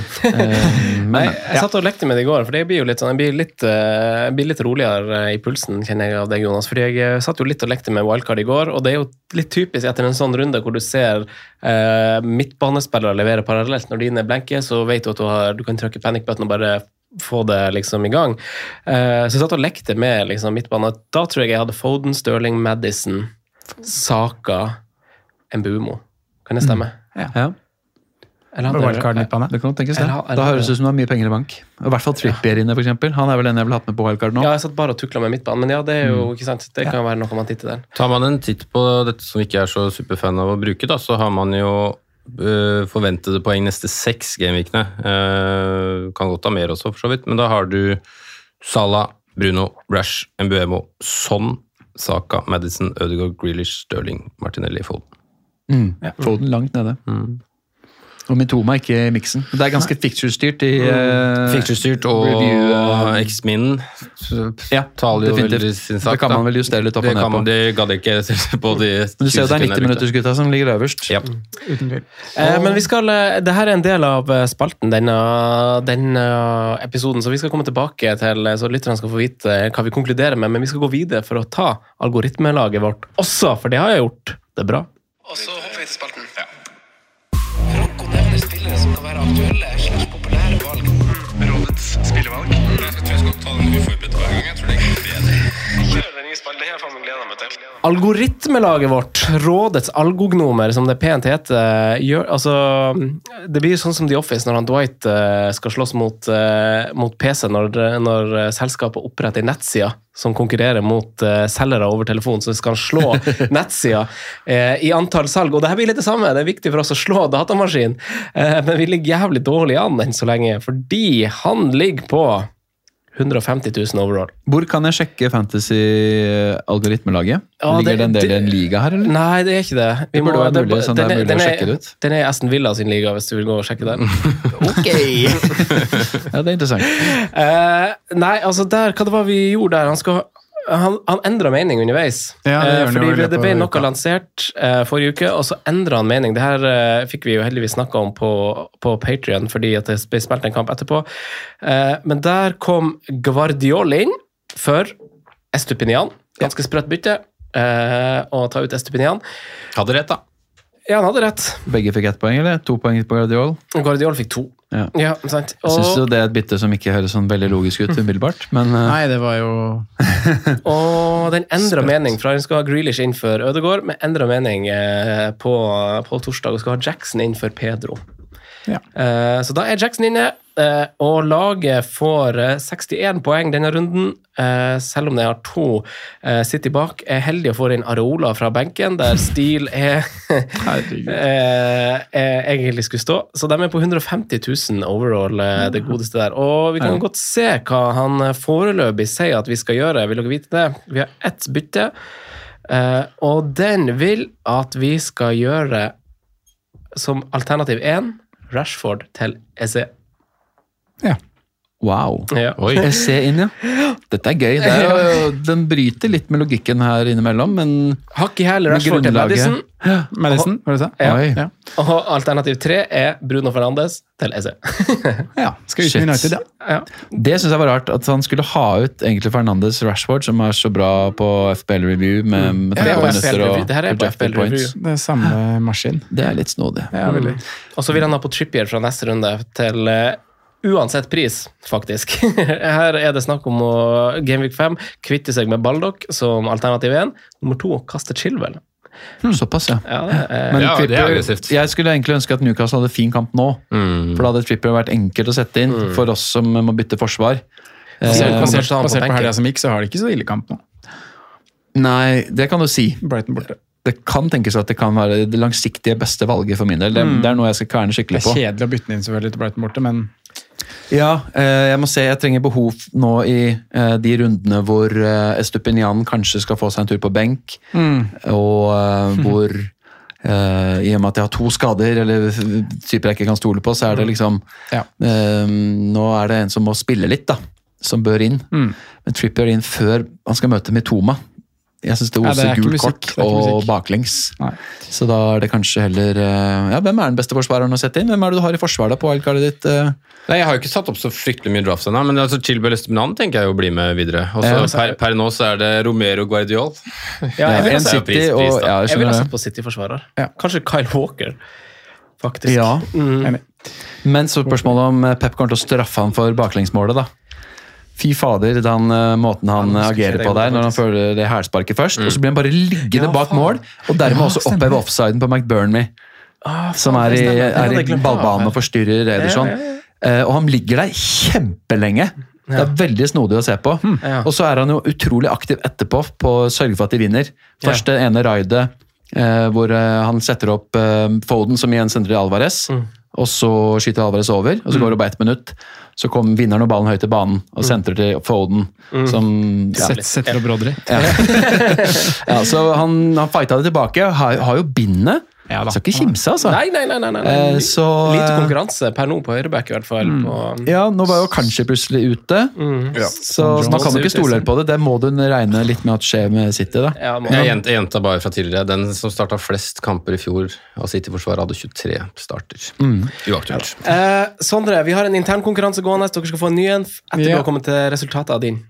Jeg satt og lekte med det i går, for det blir jo litt sånn, jeg blir litt roligere i pulsen, kjenner jeg av deg, Jonas, fordi jeg satt jo litt og lekte med wildcard i går, og det er jo litt typisk etter en sånn runde hvor du ser midtbanespillere levere parallelt. Når dine er blenke, så vet du at du kan trykke panic button og bare få det liksom i gang. Så jeg satt og lekte med liksom, midtbane. Da tror jeg hadde Foden, Sterling, Madison, Saka, Mbumo. Kan det stemme? Ja. Eller På wildcard midtbane. Det kan tenkes det. Eller- Da høres det ut som du har mye penger i bank. I hvert fall Trippier inne, for eksempel. Han er vel den jeg vil ha med på wildcard nå. Ja, jeg satt bare og tukla med midtbanen, men ja, det er jo ikke sant. Det kan være noe man titter der. Tar man en titt på dette som ikke er så superfan av å bruke, da, så har man jo forventede poeng neste 6 gameweekene. Kan godt ha mer også, for så vidt, men da har du Salah, Bruno, Rash, Mbuemo, Son, Saka, Madison, Ødegaard, Grealish, Sterling, Martinelli, Foden. Foden langt nede. Og Mitoma er ikke i miksen. Det er ganske fixture-styrt i Fikturstyrt og review, X-min Ja, taler jo definitivt. veldig sin sak. Det kan man vel justere litt opp Det og ned kan på. man, det gadd jeg ikke se på de Men du ser jo det er 90-minuttersgutta som ligger øverst. Ja. Uten tvil. Men vi skal, det her er en del av spalten, denne episoden, så vi skal komme tilbake til, så lytterne skal få vite hva vi konkluderer med, men vi skal gå videre for å ta algoritmelaget vårt også, for det har jeg gjort. Det er bra. Og så hopper vi til spalten. Franco nevner spillere som kan være aktuelle/populære valg. Rådets spillevalg. Jeg tror jeg skal ta den uforberedt hver gang. Jeg tror det går bedre. Kjør den nye spalten. Det her faen gleder jeg meg til. Algoritmelaget vårt, rådets algognomer, som det pent heter, det blir sånn som The Office når han Dwight skal slåss mot PC når selskapet oppretter en nettsida som konkurrerer mot selgere over telefon, så skal han slå nettsida i antall salg. Og det her blir litt det samme, det er viktig for oss å slå datamaskin, men vi ligger jævlig dårlig an enn så lenge, fordi han ligger på 150 000 overall. Hvor kan jeg sjekke fantasy-algoritmelaget? Ja, Ligger det en del i en liga her, eller? Nei, det er ikke det. Det burde være mulig, sånn det er mulig å sjekke det ut. Den er i Aston Villa sin liga, hvis du vil gå og sjekke den. Ok! Ja, det er interessant. Nei, altså der, hva det var vi gjorde der? Han endret mening underveis. Ja, det gjør han jo i fordi løpet det ble av noe uka. lansert forrige uke, og så endret han mening. Det her fikk vi jo heldigvis snakket om på Patreon, fordi at det ble spilt en kamp etterpå. Men der kom Guardiola inn for Estupinian. Ganske sprøtt bytte. Og ta ut Estupinian. Hadde rett, da. Ja, han hadde rett. Begge fikk 1 poeng, eller? 2 poeng på Guardiol? Guardiol fikk 2. Ja. Sant. Jeg synes jo det er et bytte som ikke høres sånn veldig logisk ut umiddelbart, men Nei, det var jo Og den endret mening fra han skal ha Grealish inn for Ødegaard, men endret mening på torsdag og skal ha Jackson inn for Pedro. Ja. Så da er Jackson inne, og laget får 61 poeng denne runden, selv om de har 2 City bak. Er heldig å få inn Areola fra benken, der Stil egentlig skulle stå. Så de er på 150 000 overall, det godeste der. Og vi kan godt se hva han foreløpig sier at vi skal gjøre. Vil dere vite det? Vi har 1 bytte, og den vil at vi skal gjøre som alternativ 1 Rashford til Eze. Ja. wow. Ja. Oi. Jeg ser inn, ja. Dette er gøy. Den bryter litt med logikken her innimellom, men Hakk i hæl med Rashford til Madison. Madison, var det det? Ja. Oi. Ja. Og alternativ 3 er Bruno Fernandes til Eze. Ja, skal ut Shit. med United, ja. Ja. Det synes jeg var rart, at han skulle ha ut egentlig Fernandes Rashford, som er så bra på FPL Review med Det er tanke på på FPL minutter Review. og Det her er på projected FPL Review. points. Det er samme maskin. Det er litt snodig. Ja, veldig. Og så vil han ha på Trippier fra neste runde til uansett pris, faktisk. Her er det snakk om å Gameweek 5 kvitte seg med Baldock som alternativ 1. Nummer 2, kaste Chilwell. Såpass, ja. Ja, det er, Men Ja, det er Trippier, aggressivt. jeg skulle egentlig ønske at Newcastle hadde fin kamp nå, for da hadde Trippier vært enkelt å sette inn for oss som må bytte forsvar. Basert på Basert på benken. helga som gikk, så har de ikke så ille kamp nå. Nei, det kan du si. Brighton borte. Det kan tenkes at det kan være det langsiktige beste valget for min del. Det er noe jeg skal kverne Det skikkelig er på. kjedelig å bytte den inn selvfølgelig til Brighton borte, men Ja, jeg må se, jeg trenger behov nå i de rundene hvor Estupinian kanskje skal få seg en tur på benk, og hvor i og med at jeg har 2 skader, eller typer jeg ikke kan stole på, så er det liksom ja. nå er det en som må spille litt da, som bør inn. Men Trippier inn før han skal møte Mitoma. Jeg synes det Ja, det oser er ikke gult musikk, kort det er ikke og musikk. baklengs. Nei. Så da er det kanskje heller ja, hvem er den beste forsvareren å sette inn? Hvem er det du har i forsvaret på wildcardet ditt? Nei, jeg har jo ikke satt opp så fryktelig mye drafts ennå, men altså Chilwell Estupinian tenker jeg jo blir med videre. Og så per nå så er det Romero Guardiol. ja, jeg vil en ha jo City pris, og da. ja, Jeg vil ha skjønner sett det. på City-forsvarer. Ja. Kanskje Kyle Walker, faktisk. Ja, Enig. men så spørsmålet om Pep kommer til å straffe han for baklengsmålet da. Fy fader, den måten han Ja, agerer det på der, faktisk. når han føler det hælsparket først, og så blir han bare liggende Ja, bak faen. mål, og dermed også oppheve offsiden på McBurney, som er det stemmer. Det hadde i jeg glemt av. ballbanen og forstyrrer Ederson. Og han ligger der kjempelenge. Det er veldig snodig å se på. Ja. Og så er han jo utrolig aktiv etterpå på å sørge for at de vinner. Først det ene raidet hvor han setter opp Foden som igjen sender til Alvarez, og så skyter Alvarez over, og så går det bare 1 minutt. Så vinner han ballen høyt til banen og sentrer til Foden, som ja. Setter opp Rodri. Ja, så han fighta det tilbake, har jo bindet. Ja da. Skal ikke kimse, altså. Nei. Så, Lite konkurranse per nå på høyreback, i hvert fall. ja, nå var jo kanskje plutselig ute, så man kan jo ikke stole helt på det. Det må du regne litt med at skjer med City, da. Ja, Jeg gjenta bare fra tidligere. Den som starta flest kamper i fjor av City-forsvaret, hadde 23 starter. Uaktuelt. Sondre, vi har en intern konkurranse gående. Dere skal få en ny en etter du Ja. har kommet til resultatet av din.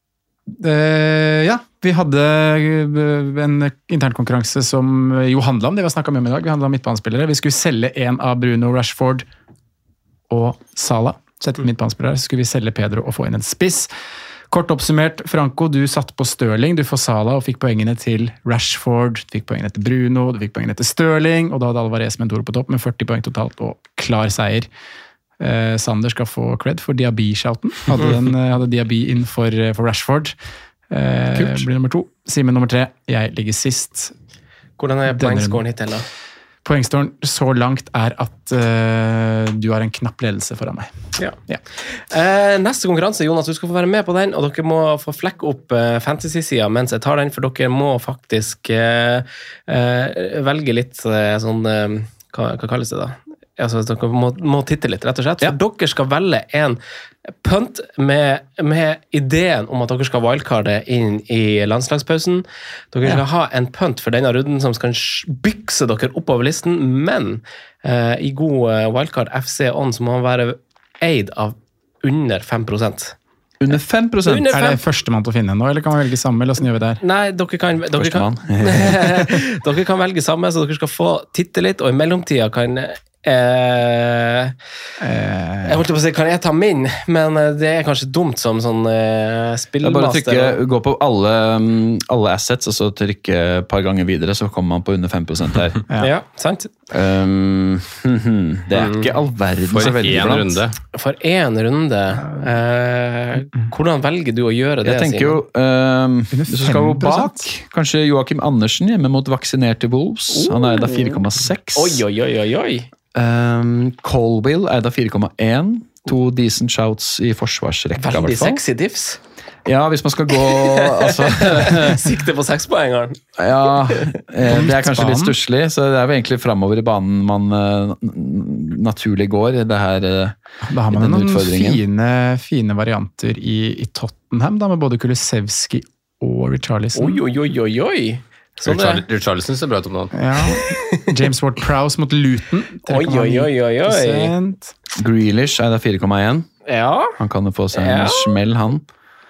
Ja, vi hadde en internkonkurranse som jo handla om det vi har snakket om i dag. Vi handla om midtbanespillere. Vi skulle selge en av Bruno, Rashford og Salah. Sette inn midtbanespillere. Så skulle vi selge Pedro og få inn en spiss. Kort oppsummert, Franco, du satt på Sterling, du får Salah og fikk poengene til Rashford, du fikk poengene til Bruno, du fikk poengene til Sterling, og da hadde Alvarez med en toer på topp med 40 poeng totalt og klar seier. Sander skal få cred for Diaby-shouten. Hadde Diaby inn for Rashford. Blir nummer 2. Simen nummer 3. Jeg ligger sist. Hvordan er poengscoren hittil, da? Poengstoren så langt er at du har en knapp ledelse foran meg. Ja. Ja. Neste konkurranse, Jonas, du skal få være med på den, og dere må få flekke opp fantasy-sida mens jeg tar den, for dere må faktisk velge litt sånn hva kalles det da? Altså, dere må titte litt, rett og slett. For dere skal velge en punt med ideen om at dere skal wildcarde inn i landslagspausen. Dere skal ha en punt for denne runden som skal bykse dere oppover listen, men i god wildcard FC On så må han være eid av under 5%. Under 5%. Under Er det førstemann til å finne nå, eller kan vi velge samme, eller hvordan gjør vi det her? Nei, dere kan Førstemann. dere kan velge samme, så dere skal få titte litt, og i mellomtida kan jeg holdt på å si, kan jeg ta min, men det er kanskje dumt som sånn Det er bare å spillmaster. gå på alle assets, og så trykke et par ganger videre, så kommer man på under 5% her. Ja, sant? Det er ikke all verden så For veldig én blant. runde. For én runde. Hvordan velger du å gjøre det, Jeg tenker jo, hvis du skal gå bak, kanskje Joakim Andersen hjemme mot vaksinerte Wolves. Han er da 4,6. Oi, oi, oi, oi, oi. Colville er da 4,1. 2 decent shouts i forsvarsrekka, i Veldig hvert fall. sexy tips. Ja, hvis man skal gå altså, Sikte på 6-poengeren. Ja, det er kanskje litt stusslig, så det er jo egentlig framover i banen man naturlig går. Det her, Da har man den noen utfordringen. fine varianter i Tottenham, da, med både Kulusevski og Richarlison. Oi, oi, oi, oi, oi. Så det, Richarlison ser bra ut om dagen. Ja. James Ward-Prowse mot Luton. oi, oi, oi, oi, oi. 3,9%. Grealish er da 4,1. Ja. Han kan jo få seg en Ja. smell, han.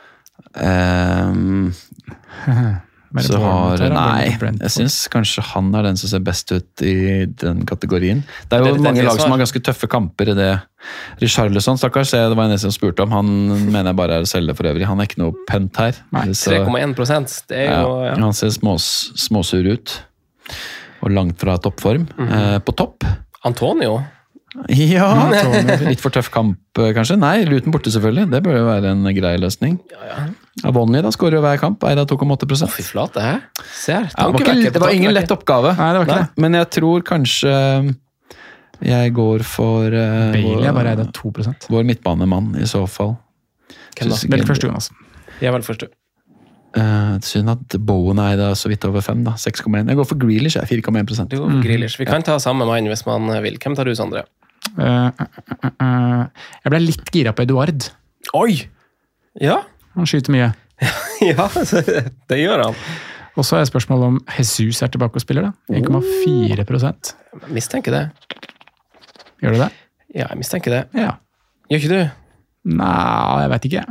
Bare Så Bournemouth har her, da, Nei, Brentford. jeg syns kanskje han er den som ser best ut i den kategorien. Det er jo Det er mange et lag som svar. har ganske tøffe kamper i det. Richarlison, stakkars, det var en som spurte om. Han mener jeg bare er å selge for øvrig. Han er ikke noe pent her. Nei, Så, 3,1%. Det er jo ja, han ser småsur ut. Og langt fra toppform. På topp. Antonio. Ja, Antonio. litt for tøff kamp, kanskje. Nei, Luton borte selvfølgelig. Det bør jo være en grei løsning. Avonli da skårer jo hver kamp, eier av 2,8%. Fy flate, hæ? Ser. Ja, det var ingen lett oppgave. Nei, det var ikke Nei. det. Men jeg tror kanskje jeg går for Bailey er bare eid av 2%. vår midtbanemann, i så fall. Hvem da? Synes ikke- Velg første, Jonas. Jeg er vel først. Synd at Bowen er da så vidt over 5, da. 6,1. Jeg går for Grealish, jeg er 4,1%. Du går for Grealish. Vi kan ta samme mann hvis man vil. Hvem tar du, Sondre? Jeg ble litt gira på Eduard. Oi! Ja, Han skyter mye. ja, det gjør han. Og så er spørsmålet om Jesus er tilbake og spiller, da. 1,4%. Mistenker det. Gjør du det? Ja, jeg mistenker det. Ja. Gjør ikke du? Nei, jeg vet ikke.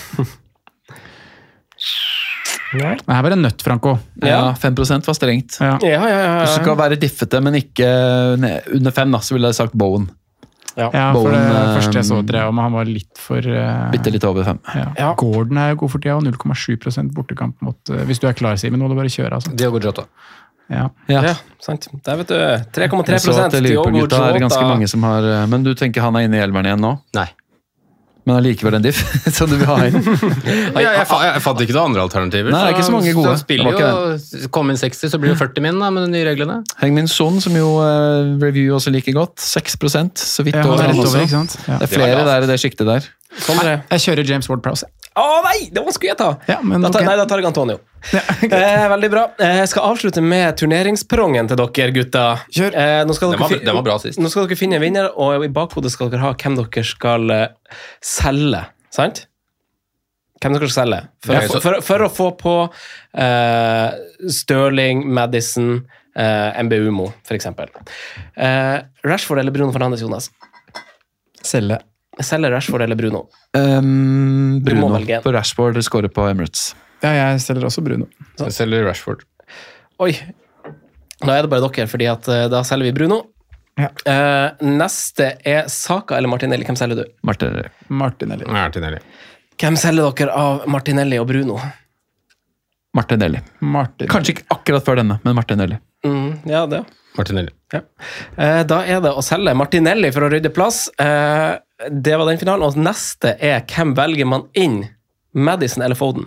Nei. Nei, her var det nødt, Franco. Ja, 5% var strengt. Ja. Ja, ja, ja. Hvis du skal være diffete, men ikke under 5, da, så ville jeg sagt Bowen. Ja, for det Bowen, første jeg så drev om, han var litt for Bitte litt over 5. ja. Ja. Gordon er jo god for tida, og 0,7% bortekamp mot hvis du er klar, Simen, må du bare kjøre, altså. Diogo Jota. Ja. Ja, sant. Der vet du. 3,3% Jeg så at Diogo Liverpool-gutta er det ganske Jota. mange som har Men du tenker han er inne i elveren igjen nå? Nei. Men allikevel en diff, så du vil ha inn? Jeg fant ikke noen andre alternativer. Nei, det er ikke så mange gode. Så spiller Det var jo, kom inn 60, så blir det 40 min da, med de nye reglene. Heng-Min Son, som jo review også liker godt, 6%, så vidt Ja, han over er han litt også. over, ikke sant? Ja. Det er flere der i det skiktet der. Sondre. Jeg kjører James Ward-Prowse. Å nei, det var skulle jeg ta! Ja, men Da tar, ok. Nei, da tar jeg Antonio. Veldig bra. Jeg skal avslutte med turneringsperrongen til dere, gutta. Kjør. Nå skal dere Den var bra sist. Nå skal dere finne en vinner, og i bakhodet skal dere ha hvem dere skal selge. Sant? Hvem dere skal selge. For å få på Stirling, Madison, MBUMO, for eksempel. Rashford eller Bruno Fernandes, Jonas? Selge. Selge Rashford eller Bruno? må Bruno velge en. på Rashford skårer på Emirates. Ja, jeg selger også Bruno. Jeg selger Rashford. Oi. Da er det bare dere, fordi at da selger vi Bruno. Ja. Neste er Saka eller Martinelli. Hvem selger du? Martinelli. Martinelli. Hvem selger dere av Martinelli og Bruno? Martinelli. Kanskje ikke akkurat før denne, men Martinelli. Ja, det. Martinelli. Ja. Da er det å selge Martinelli for å rydde plass. Det var den finalen. Og neste er hvem velger man inn? Madison eller Foden?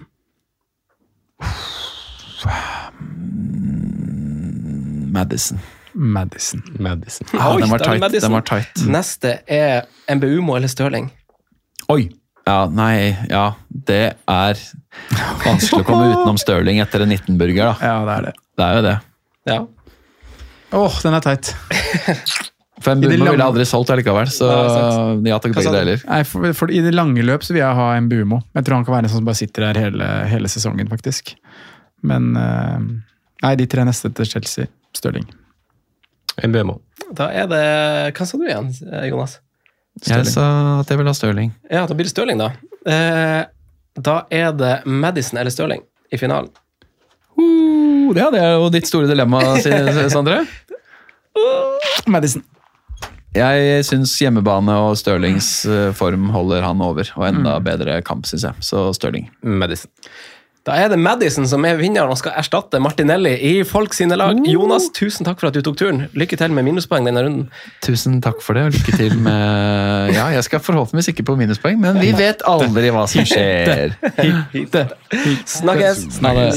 Madison. Oi, Den var da er det tight. Madison. Den var tight. Neste er MBUMO eller Stirling. Oi! Ja, nei, ja, det er vanskelig å komme utenom Stirling etter en 19-burger, da. Ja, det er det. Det er jo det. Ja. Åh, den er teit. For en I det Bumbo ville lange- aldri solgt allikevel, så ja takk begge deler. Nei, for I det lange løp så vil jeg ha en Bumo. Jeg tror han kan være en sånn som bare sitter her hele sesongen, faktisk. Men nei, de tre neste til Chelsea. Stirling. MBMO. Da er det Hva sa du igjen, Jonas? Jeg sa at jeg vil ha Stirling. Ja, da blir det Stirling, da. Da det Madison eller Stirling I finalen. Ja, det jo ditt store dilemma, Sondre. Madison. Jeg synes hjemmebane og Stirlings form holder han over, og enda bedre kamp, synes jeg. Så Stirling. Madison. Da det Madison som vinneren og skal erstatte Martinelli I folk sine lag. Jonas, tusen takk for at du tok turen. Lykke til med minuspoeng denne runden. Tusen takk for det, og lykke til med... Ja, jeg skal forhåpentligvis ikke på minuspoeng, men vi vet aldri hva som skjer. Snakkes!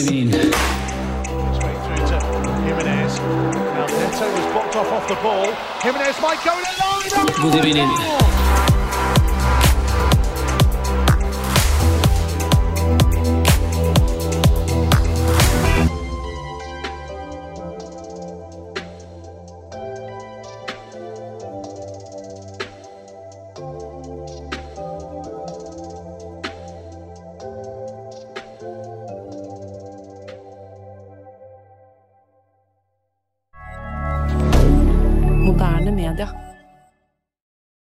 God evening. Moderne media.